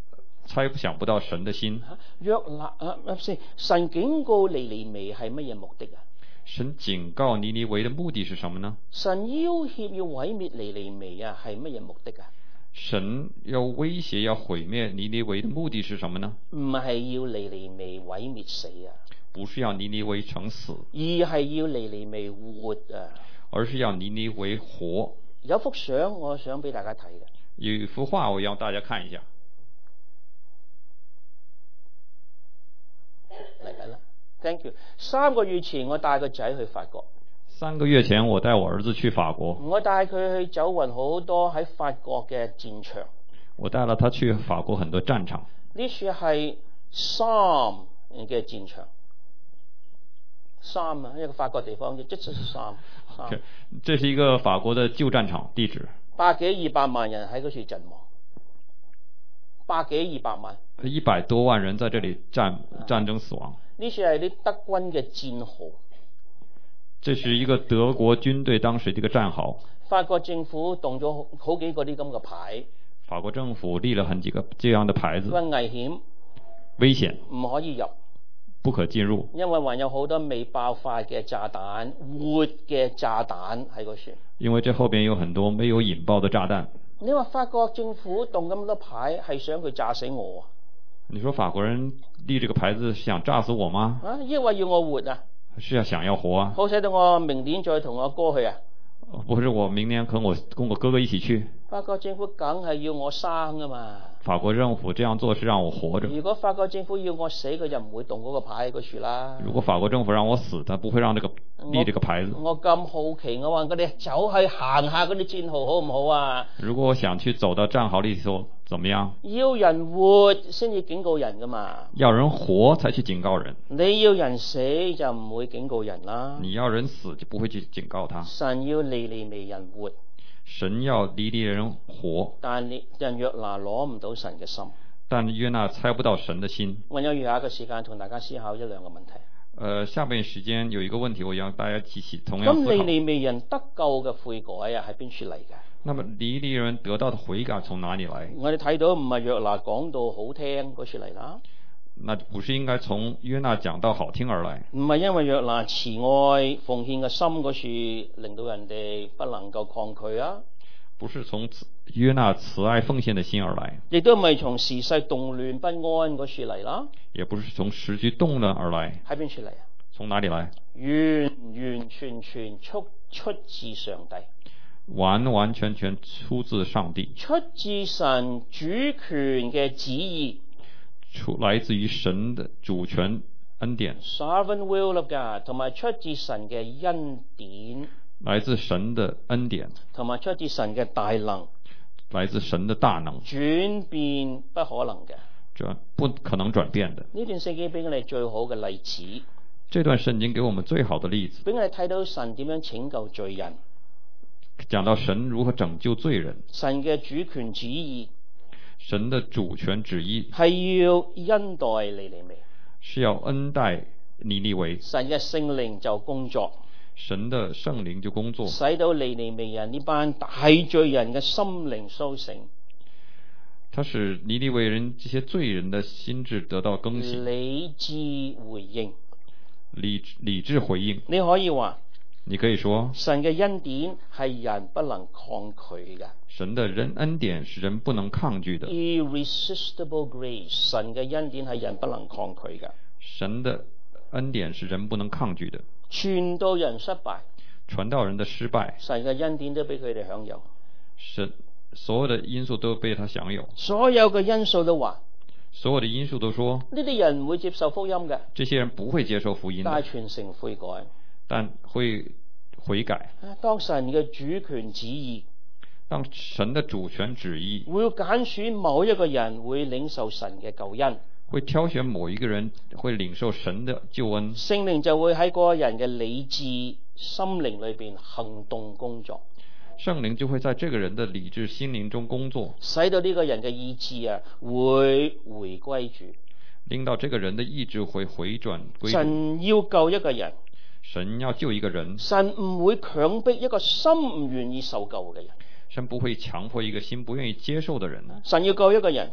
猜想不到神的心。 約拿啊，唔先，神警告尼尼微係乜嘢目的啊？ 神警告尼尼微的目的是什麼呢？ 神要挾要毀滅尼尼微啊，係乜嘢目的啊？ 神要威脅要毀滅尼尼微的目的是什麼呢？ 唔係要尼尼微毀滅死啊， 不是要尼尼微成死， 而係要尼尼微活啊。 而是要尼尼微活。 有幅相我想俾大家睇嘅， 有一幅畫我要大家看一下。 嚟緊啦 ，thank you。三個月前我帶個仔去法國， 三個月前我帶我兒子去法國， 我帶佢去走勻好多喺法國嘅戰場。 我帶了他去法國很多戰場。 呢處係三嘅戰場，三啊，一個法國地方，即係三。 Okay, 這是一個法國的舊戰場地址。 百幾二百萬人喺嗰處陣亡，百幾二百萬。 一百多萬人在這裡戰戰爭死亡。 呢處係啲德軍嘅戰壕。 這是一個德國軍隊當時的一個戰壕。 法國政府動咗好幾個啲咁嘅牌。 法國政府立了很幾個這樣的牌子。 話危險， 危險， 唔可以入， 不可進入， 因為還有好多未爆發嘅炸彈，活嘅炸彈喺嗰處。 因為這後邊有很多沒有引爆的炸彈。 你話法國政府動咁多牌係想佢炸死我啊？ 你說法國人立這個牌子是想炸死我嗎？ 啊，抑或要我活啊？ 是要想要活啊？ 好使到我明年再同我哥去啊？ 不是，我明年跟我跟我哥哥一起去。 法國政府梗係要我生啊嘛。 法國政府這樣做是讓我活着。 如果法國政府要我死，佢就唔會動嗰個牌喺嗰處啦。 如果法國政府讓我死，他不會讓這個立這個牌子。 我咁好奇，我話佢哋走去行下嗰啲戰壕好唔好啊？ 如果我想去走到戰壕裏頭，怎麼樣？ 要人活先至警告人噶嘛。 要人活才去警告人。 你要人死就唔會警告人啦。 你要人死就不會去警告他。 神要尼尼微人活。 神要尼尼微人活。 但係人約拿攞唔到神嘅心。 但約拿猜不到神的心。 我有餘下嘅時間同大家思考一兩個問題。 呃，下面時間有一個問題，我要大家提起同樣思考。 咁尼尼微人得救嘅悔改啊，喺邊處嚟嘅？ 那麼尼尼微人得到的悔改從哪裡來？ 我哋睇到唔係約拿講到好聽嗰處嚟啦。 那不是應該從約拿講到好聽而來？ 唔係因為約拿慈愛奉獻嘅心嗰處令到人哋不能夠抗拒啊？ 不是從約拿慈愛奉獻的心而來， 亦都唔係從時勢動亂不安嗰處嚟啦。 也不是從時局動亂而來。 喺邊處嚟啊？ 從哪裡來？ 完完全全出出自上帝。 完完全全出自上帝。 出自神主權嘅旨意。 出來自於神的主權恩典。 Sovereign will of God， 同埋出自神嘅恩典。 來自神的恩典， 同埋出自神嘅大能， 來自神的大能， 轉變不可能嘅， 轉不可能轉變的。 呢段聖經俾我哋最好嘅例子。 這段聖經給我們最好的例子， 俾我哋睇到神點樣拯救罪人， 講到神如何拯救罪人， 神嘅主權旨意， 神的主權旨意係要恩待尼尼微， 是要恩待尼尼微， 神嘅聖靈就工作。 神的聖靈就工作， 使到尼尼微人呢班大罪人嘅心靈甦醒。 他使尼尼微人這些罪人的心智得到更新， 理智回應， 理理智回應。 你可以話， 你可以說， 神嘅恩典係人不能抗拒嘅。 神的人恩典是人不能抗拒的。 Irresistible grace， 神嘅恩典係人不能抗拒嘅。 神的恩典是人不能抗拒的。 傳道人失敗， 傳道人的失敗， 神嘅恩典都俾佢哋享有。 神所有的因素都被他享有。 所有嘅因素都話， 所有的因素都說， 呢啲人唔會接受福音嘅。 這些人不會接受福音的， 但係全城悔改， 但會悔改。 當神嘅主權旨意， 當神的主權旨意會揀選某一個人會領受神嘅救恩， 會挑選某一個人會領受神的救恩， 聖靈就會喺嗰個人嘅理智心靈裏邊行動工作。 聖靈就會在這個人的理智心靈中工作， 使到呢個人嘅意志啊會回歸主， 令到這個人的意志會回轉歸主。 神要救一個人， 神要救一個人， 神唔會強迫一個心唔願意受救嘅人。 神不會強迫一個心不願意接受的人。 神要救一個人，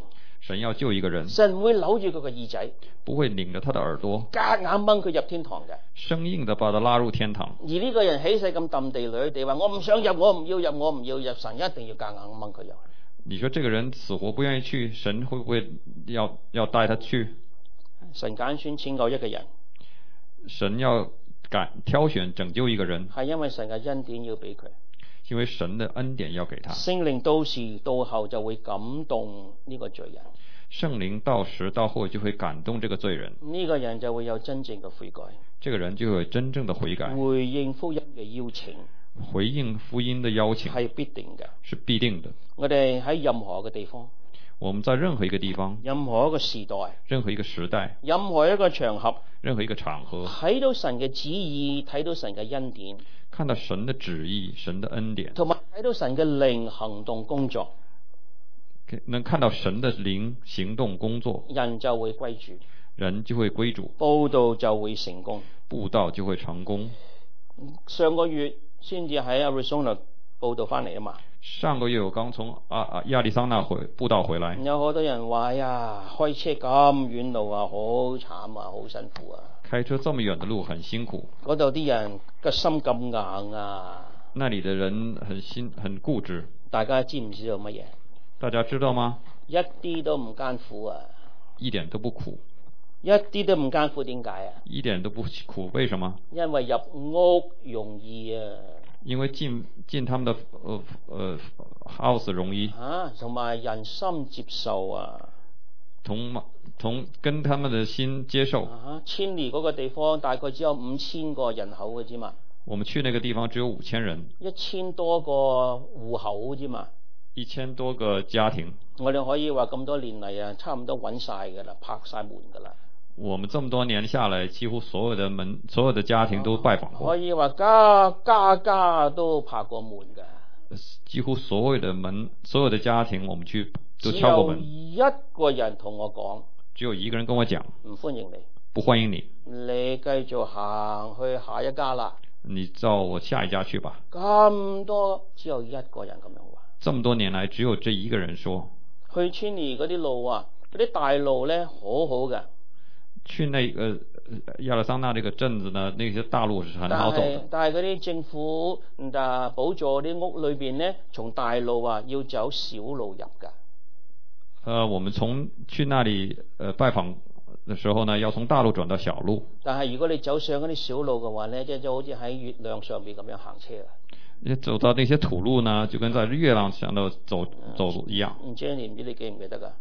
神要救一個人， 神唔會扭住佢個耳仔， 不會擰着他的耳朵， 夾硬掹佢入天堂嘅。 生硬的把他拉入天堂。 而呢個人起勢咁揼地裏地話：我唔想入，我唔要入，我唔要入。神一定要夾硬掹佢入去。 你說這個人死活不願意去，神會不會要要帶他去？ 神揀選拯救一個人， 神要揀挑選拯救一個人， 係因為神嘅恩典要俾佢。 因為神的恩典要給他。 聖靈到時到後就會感動呢個罪人， 聖靈到時到後就會感動這個罪人， 呢個人就會有真正嘅悔改， 這個人就會真正的悔改， 回應福音嘅邀請， 回應福音的邀請係必定嘅， 是必定的。 我哋喺任何嘅地方， 我們在任何一個地方， 任何一個時代， 任何一個時代， 任何一個場合， 任何一個場合， 睇到神嘅旨意，睇到神嘅恩典， 看到神的旨意、神的恩典， 同埋睇到神嘅靈行動工作， 能看到神的靈行動工作， 人就會歸主， 人就會歸主， 佈道就會成功， 佈道就會成功。 上個月先至喺 Arizona 佈道翻嚟啊嘛。 上個月我剛從啊啊亞利桑那回佈道回來， 有好多人話：哎呀，開車咁遠路啊，好慘啊，好辛苦啊！ 開車這麼遠的路很辛苦。 嗰度啲人個心咁硬啊！ 那裡的人很心很固執。 大家知唔知道乜嘢？ 大家知道嗎？ 一啲都唔艱苦啊！ 一點都不苦。 一啲都唔艱苦，點解啊？ 一點都不苦，為什麼？ 因為入屋容易啊！ 因為進進他們的呃呃 house 容易啊，同埋人心接受啊， 同同跟他們的心接受啊。千里嗰個地方大概只有五千個人口嘅啫嘛。 我們去那個地方只有五千人， 一千多個戶口啫嘛， 一千多個家庭。 我哋可以話咁多年嚟啊，差唔多揾晒噶啦，拍晒門噶啦。 我們這麼多年下來，幾乎所有的門、所有的家庭都拜訪過。 可以話家家家都拍過門噶。 幾乎所有的門、所有的家庭，我們去都敲過門。 只有一個人同我講， 只有一個人跟我講， 唔歡迎你， 不歡迎你， 你繼續行去下一家啦。 你照我下一家去吧。 咁多只有一個人咁樣話。 這麼多年來，只有這一個人說。 去村里嗰啲路啊，嗰啲大路咧，好好嘅。去那個亞利桑那呢個鎮子呢，那些大路是很好走的。 但係嗰啲政府啊補助啲屋裏邊咧，從大路啊要走小路入㗎。 呃，我們從去那裡呃拜訪的時候呢，要從大路轉到小路。 但係如果你走上嗰啲小路嘅話咧，即係就好似喺月亮上邊咁樣行車啊。你走到那些土路呢，就跟在月亮上度走走一樣。 唔知你唔知你記唔記得㗎？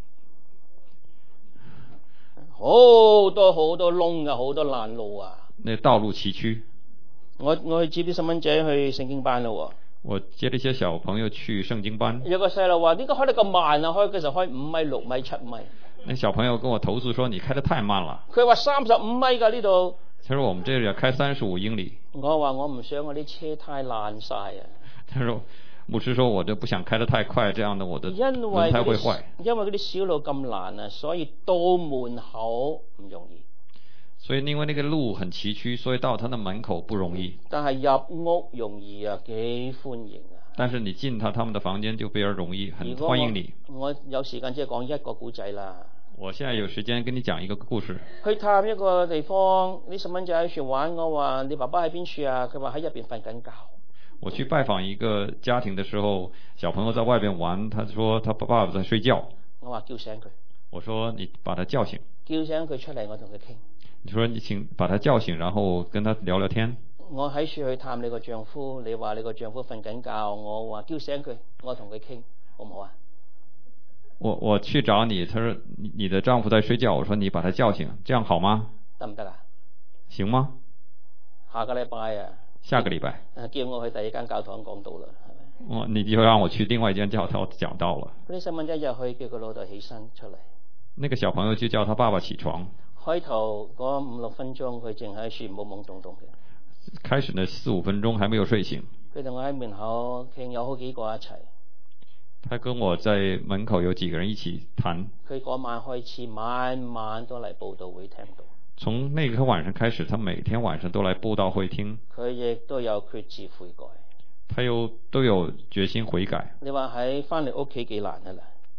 好多好多窿啊，好多爛路啊！ 那道路崎嶇。 我我去接啲細蚊仔去聖經班咯。 我接咗些小朋友去聖經班。 有個細路話：點解開得咁慢啊？開嘅時候開五米、六米、七米。 那小朋友跟我投訴說：你開得太慢了。 佢話三十五米㗎呢度。 他說：我們這裡要開三十五英里。 我話我唔想我啲車胎爛晒啊。 他說。牧師說：“我就不想開得太快，這樣的我的輪胎會壞。 因為嗰啲小路咁難啊，所以到門口唔容易。 所以因為那個路很崎嶇，所以到他的門口不容易。 但係入屋容易啊，幾歡迎啊！ 但是你進他他們的房間就比較容易，很歡迎你。 我，我有時間即係講一個故仔啦。 我現在有時間跟你講一個故事。 去探一個地方，啲細蚊仔喺處玩，我話你爸爸喺邊處啊？佢話喺入邊瞓緊覺。 我去拜訪一個家庭的時候，小朋友在外邊玩，他說他爸爸在睡覺。 我話叫醒佢。 我說你把他叫醒。 叫醒佢出嚟，我同佢傾。 你說你請把他叫醒，然後跟他聊聊天。 我喺處去探你個丈夫，你話你個丈夫瞓緊覺，我話叫醒佢，我同佢傾，好唔好啊？ 我我去找你，他說你的丈夫在睡覺，我說你把他叫醒，這樣好嗎？ 得唔得啊？ 行嗎？ 下個禮拜啊。 下個禮拜， 叫我去第二間教堂講道啦，係咪？ 哦，你就讓我去另外一間教堂講道了。 嗰啲細蚊仔入去叫佢老豆起身出嚟。 那個小朋友就叫他爸爸起床。 開頭嗰五六分鐘，佢淨喺處懵懵懂懂嘅。 開始呢四五分鐘還沒有睡醒。 佢同我喺門口傾，有好幾個一齊。 他跟我在門口有幾個人一起談。 佢嗰晚開始，晚晚都嚟佈道會聽到。 從那個晚上開始，他每天晚上都來佈道會聽。 佢亦都有決志悔改。 他又都有決心悔改。 你話喺翻嚟屋企幾難啊啦？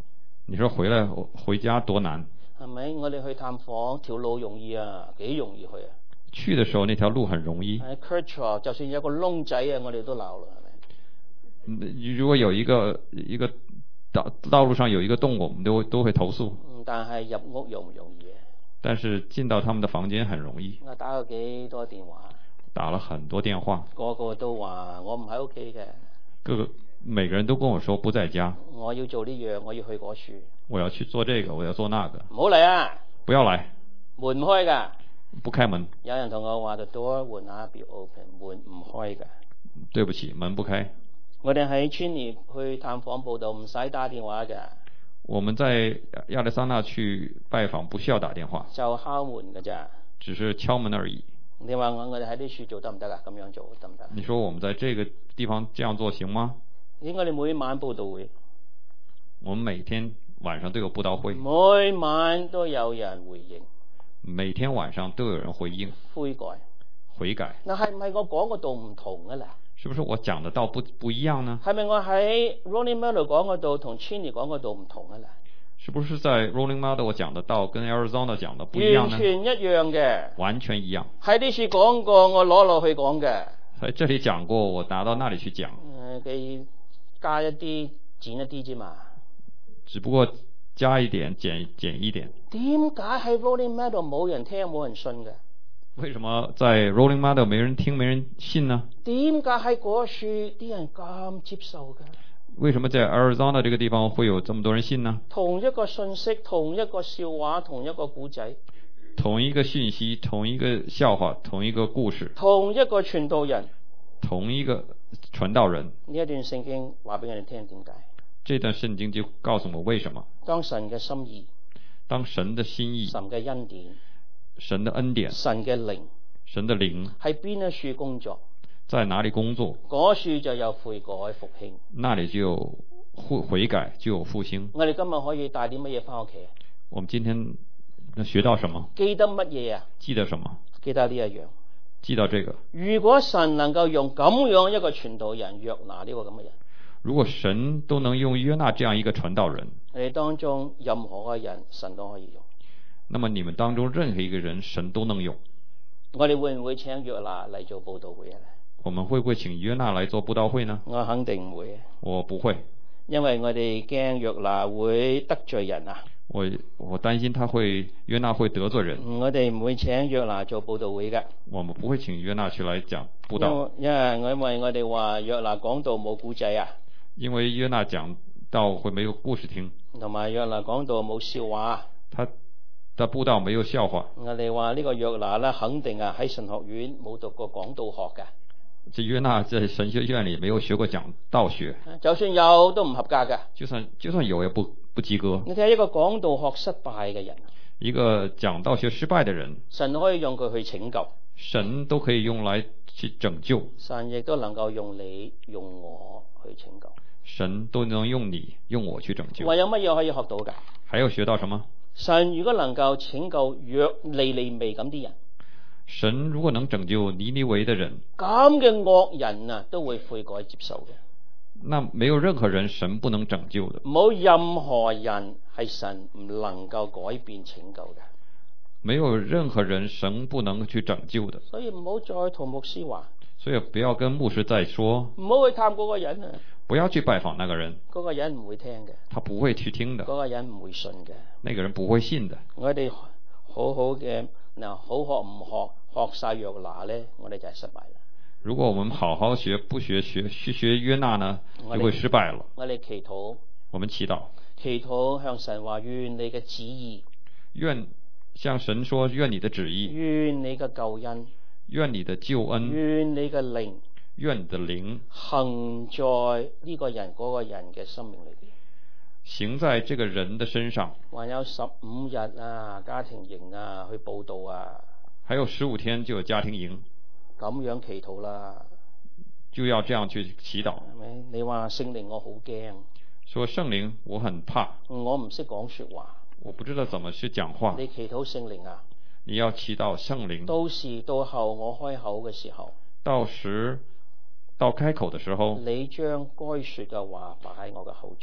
你說回來回家多難？ 係咪？我哋去探訪條路容易啊，幾容易去啊？ 去的時候那條路很容易。 喺 Kerchwa 就算有個窿仔啊，我哋都鬧啦，係咪？ 如果有一個一個道道路上有一個洞，我們都都會投訴。 嗯，但係入屋容唔容易啊？ 但是進到他們的房間很容易。 我打過幾多電話？ 打了很多電話， 個個都話我唔喺屋企嘅。 各個每個人都跟我說不在家。 我要做呢樣，我要去嗰處。 我要去做這個，我要做那個。 唔好嚟啊！ 不要來。 門唔開㗎。 不開門。 有人同我話 the door will not be open， 門唔開㗎。 對不起，門不開。 我哋喺村裏去探訪報道，唔使打電話㗎。 我們在亞利桑那去拜訪，不需要打電話， 就敲門㗎咋。 只是敲門而已。 你話我我哋喺啲處做得唔得啊？咁樣做得唔得？ 你說我們在這個地方這樣做行嗎？ 應該你每晚報道會。 我們每天晚上都有佈道會。 每晚都有人回應。 每天晚上都有人回應。 悔改。 悔改。 嗱，係唔係我講嗰度唔同啊？嗱， 是不是我講的道不不一樣呢？ 係咪我喺 Rolling Meadow 講嗰度同 Chinny 講嗰度唔同啊？嗱， 是不是在 Rolling Meadow 我講的道跟 Arizona 講的不一樣呢？ 完全一樣嘅。 完全一樣。 喺呢處講過，我攞落去講嘅。 喺這裡講過，我拿到那裡去講。 誒，佢加一啲，剪一啲啫嘛。 只不過加一點，減減一點。 點解喺 Rolling Meadow 冇人聽冇人信嘅？ 為什麼在 Rolling Meadow 沒人聽沒人信呢？ 點解喺嗰處啲人咁接受嘅？ 為什麼在 Arizona 這個地方會有這麼多人信呢？ 同一個信息，同一個笑話，同一個故仔。 同一個訊息，同一個笑話，同一個故事。 同一個傳道人。 同一個傳道人。 呢一段聖經話俾我哋聽點解？ 這段聖經就告訴我為什麼。 當神嘅心意。 當神的心意。 神嘅恩典。 神的恩典。 神嘅靈。 神的靈。 喺邊一處工作？ 在哪裡工作？ 嗰處就有悔改復興。 那裡就有悔悔改，就有復興。 我哋今日可以帶啲乜嘢翻屋企啊？ 我們今天學到什麼？ 記得乜嘢啊？ 記得什麼？ 記得呢一樣。 記到這個。 如果神能夠用咁樣一個傳道人約拿呢個咁嘅人， 如果神都能用約拿這樣一個傳道人， 你哋當中任何嘅人神都可以用。 那麼你們當中任何一個人神都能用。 我哋會唔會請約拿嚟做佈道會啊？ 我們會不會請約拿來做佈道會呢？ 我肯定唔會。 我不會， 因為我哋驚約拿會得罪人啊。 我我擔心他會約拿會得罪人。 我哋唔會請約拿做佈道會㗎。 我們不會請約拿去來講佈道。 因為因為我哋話約拿講道冇故仔啊。 因為約拿講道會沒有故事聽。 同埋約拿講道冇笑話。 他的佈道沒有笑話。 我哋話呢個約拿咧，肯定啊喺神學院冇讀過講道學㗎。 這約拿在神學院裏沒有學過講道學， 就算有都唔合格㗎。 就算就算有也不不及格。 你睇下一個講道學失敗嘅人， 一個講道學失敗的人， 神可以用佢去拯救， 神都可以用來去拯救， 神亦都能夠用你用我去拯救， 神都能用你用我去拯救。 還有乜嘢可以學到㗎？ 還有學到什麼？ 神如果能夠拯救約尼尼微咁啲人， 神如果能拯救尼尼微的人， 咁嘅惡人啊都會悔改接受嘅。 那沒有任何人神不能拯救的。 冇任何人係神唔能夠改變拯救嘅。 沒有任何人神不能去拯救的。 所以唔好再同牧師話。 所以不要跟牧師再說。 唔好去探嗰個人啊。 不要去拜訪那個人。 嗰個人唔會聽嘅。 他不會去聽的。 嗰個人唔會信嘅。 那個人不會信的。 我哋好好嘅嗱，好學唔學學晒約拿咧，我哋就係失敗啦。 如果我們好好學，不學學學學約拿呢，就會失敗了。 我哋祈禱。 我們祈禱。 祈禱向神話，願你嘅旨意。願向神說，願你的旨意。 願你嘅救恩。 願你的救恩。 願你嘅靈。 願你的靈行在呢個人嗰個人嘅生命裏邊。 行在這個人的身上。 還有十五日啊，家庭營啊，去報道啊。 還有十五天就有家庭營。 咁樣祈禱啦。 就要這樣去祈禱。 係咪？你話聖靈我好驚。 說聖靈我很怕。 我唔識講說話。 我不知道怎麼去講話。 你祈禱聖靈啊。 你要祈禱聖靈。 到時到後我開口嘅時候。 到時到開口的時候。 你將該說嘅話擺喺我嘅口中。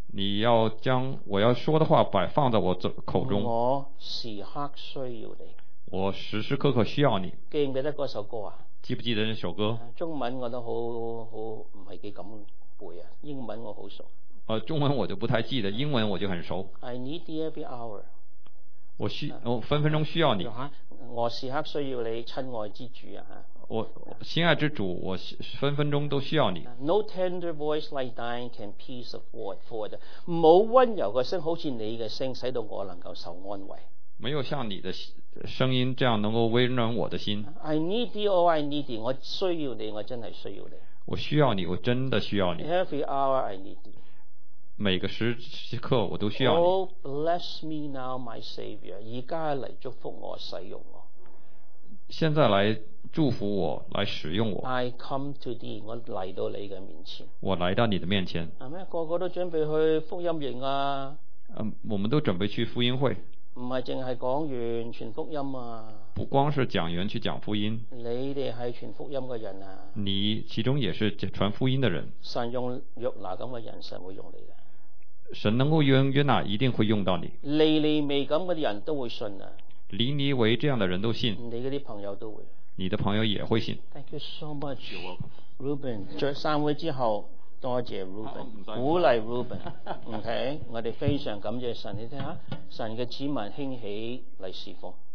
你要將我要說的話擺放在我嘴口中。 我時刻需要你。 我時時刻刻需要你。 記唔記得嗰首歌啊？ 記不記得那首歌？ 中文我都好好唔係幾咁背啊，英文我好熟。 呃，中文我就不太記得，英文我就很熟。 I need you every hour。 我需我分分鐘需要你。 我時刻需要你，親愛之主啊！ 我心愛之主，我分分鐘都需要你。 No tender voice like thine can peace afford。冇溫柔嘅聲，好似你嘅聲，使到我能夠受安慰。 沒有像你的聲音這樣能夠溫暖我的心。 I need you, oh I need you。我需要你，我真係需要你。 我需要你，我真的需要你。 Every hour I need you。 每個時時刻我都需要你。 Oh bless me now, my Savior。而家嚟祝福我，使用我。 現在來祝福我，來使用我。 I come to thee。我嚟到你嘅面前。 我來到你的面前。 係咩？個個都準備去福音營啊？ 嗯，我們都準備去福音會。 唔係淨係講完傳福音啊！ 不光是講員去講福音。 你哋係傳福音嘅人啊！ 你其中也是傳福音嘅人。 神用約拿咁嘅人，神會用你嘅。 神能夠用約拿，一定會用到你。 尼尼微咁嘅人都會信啊！ 尼尼微這樣的人都信。 你嗰啲朋友都會。 你的朋友也會信。 Thank you so much, Ruben。着散會之後，多謝 Ruben，鼓勵 Ruben。OK， 我哋非常感謝神。你聽下，神嘅子民興起嚟侍奉。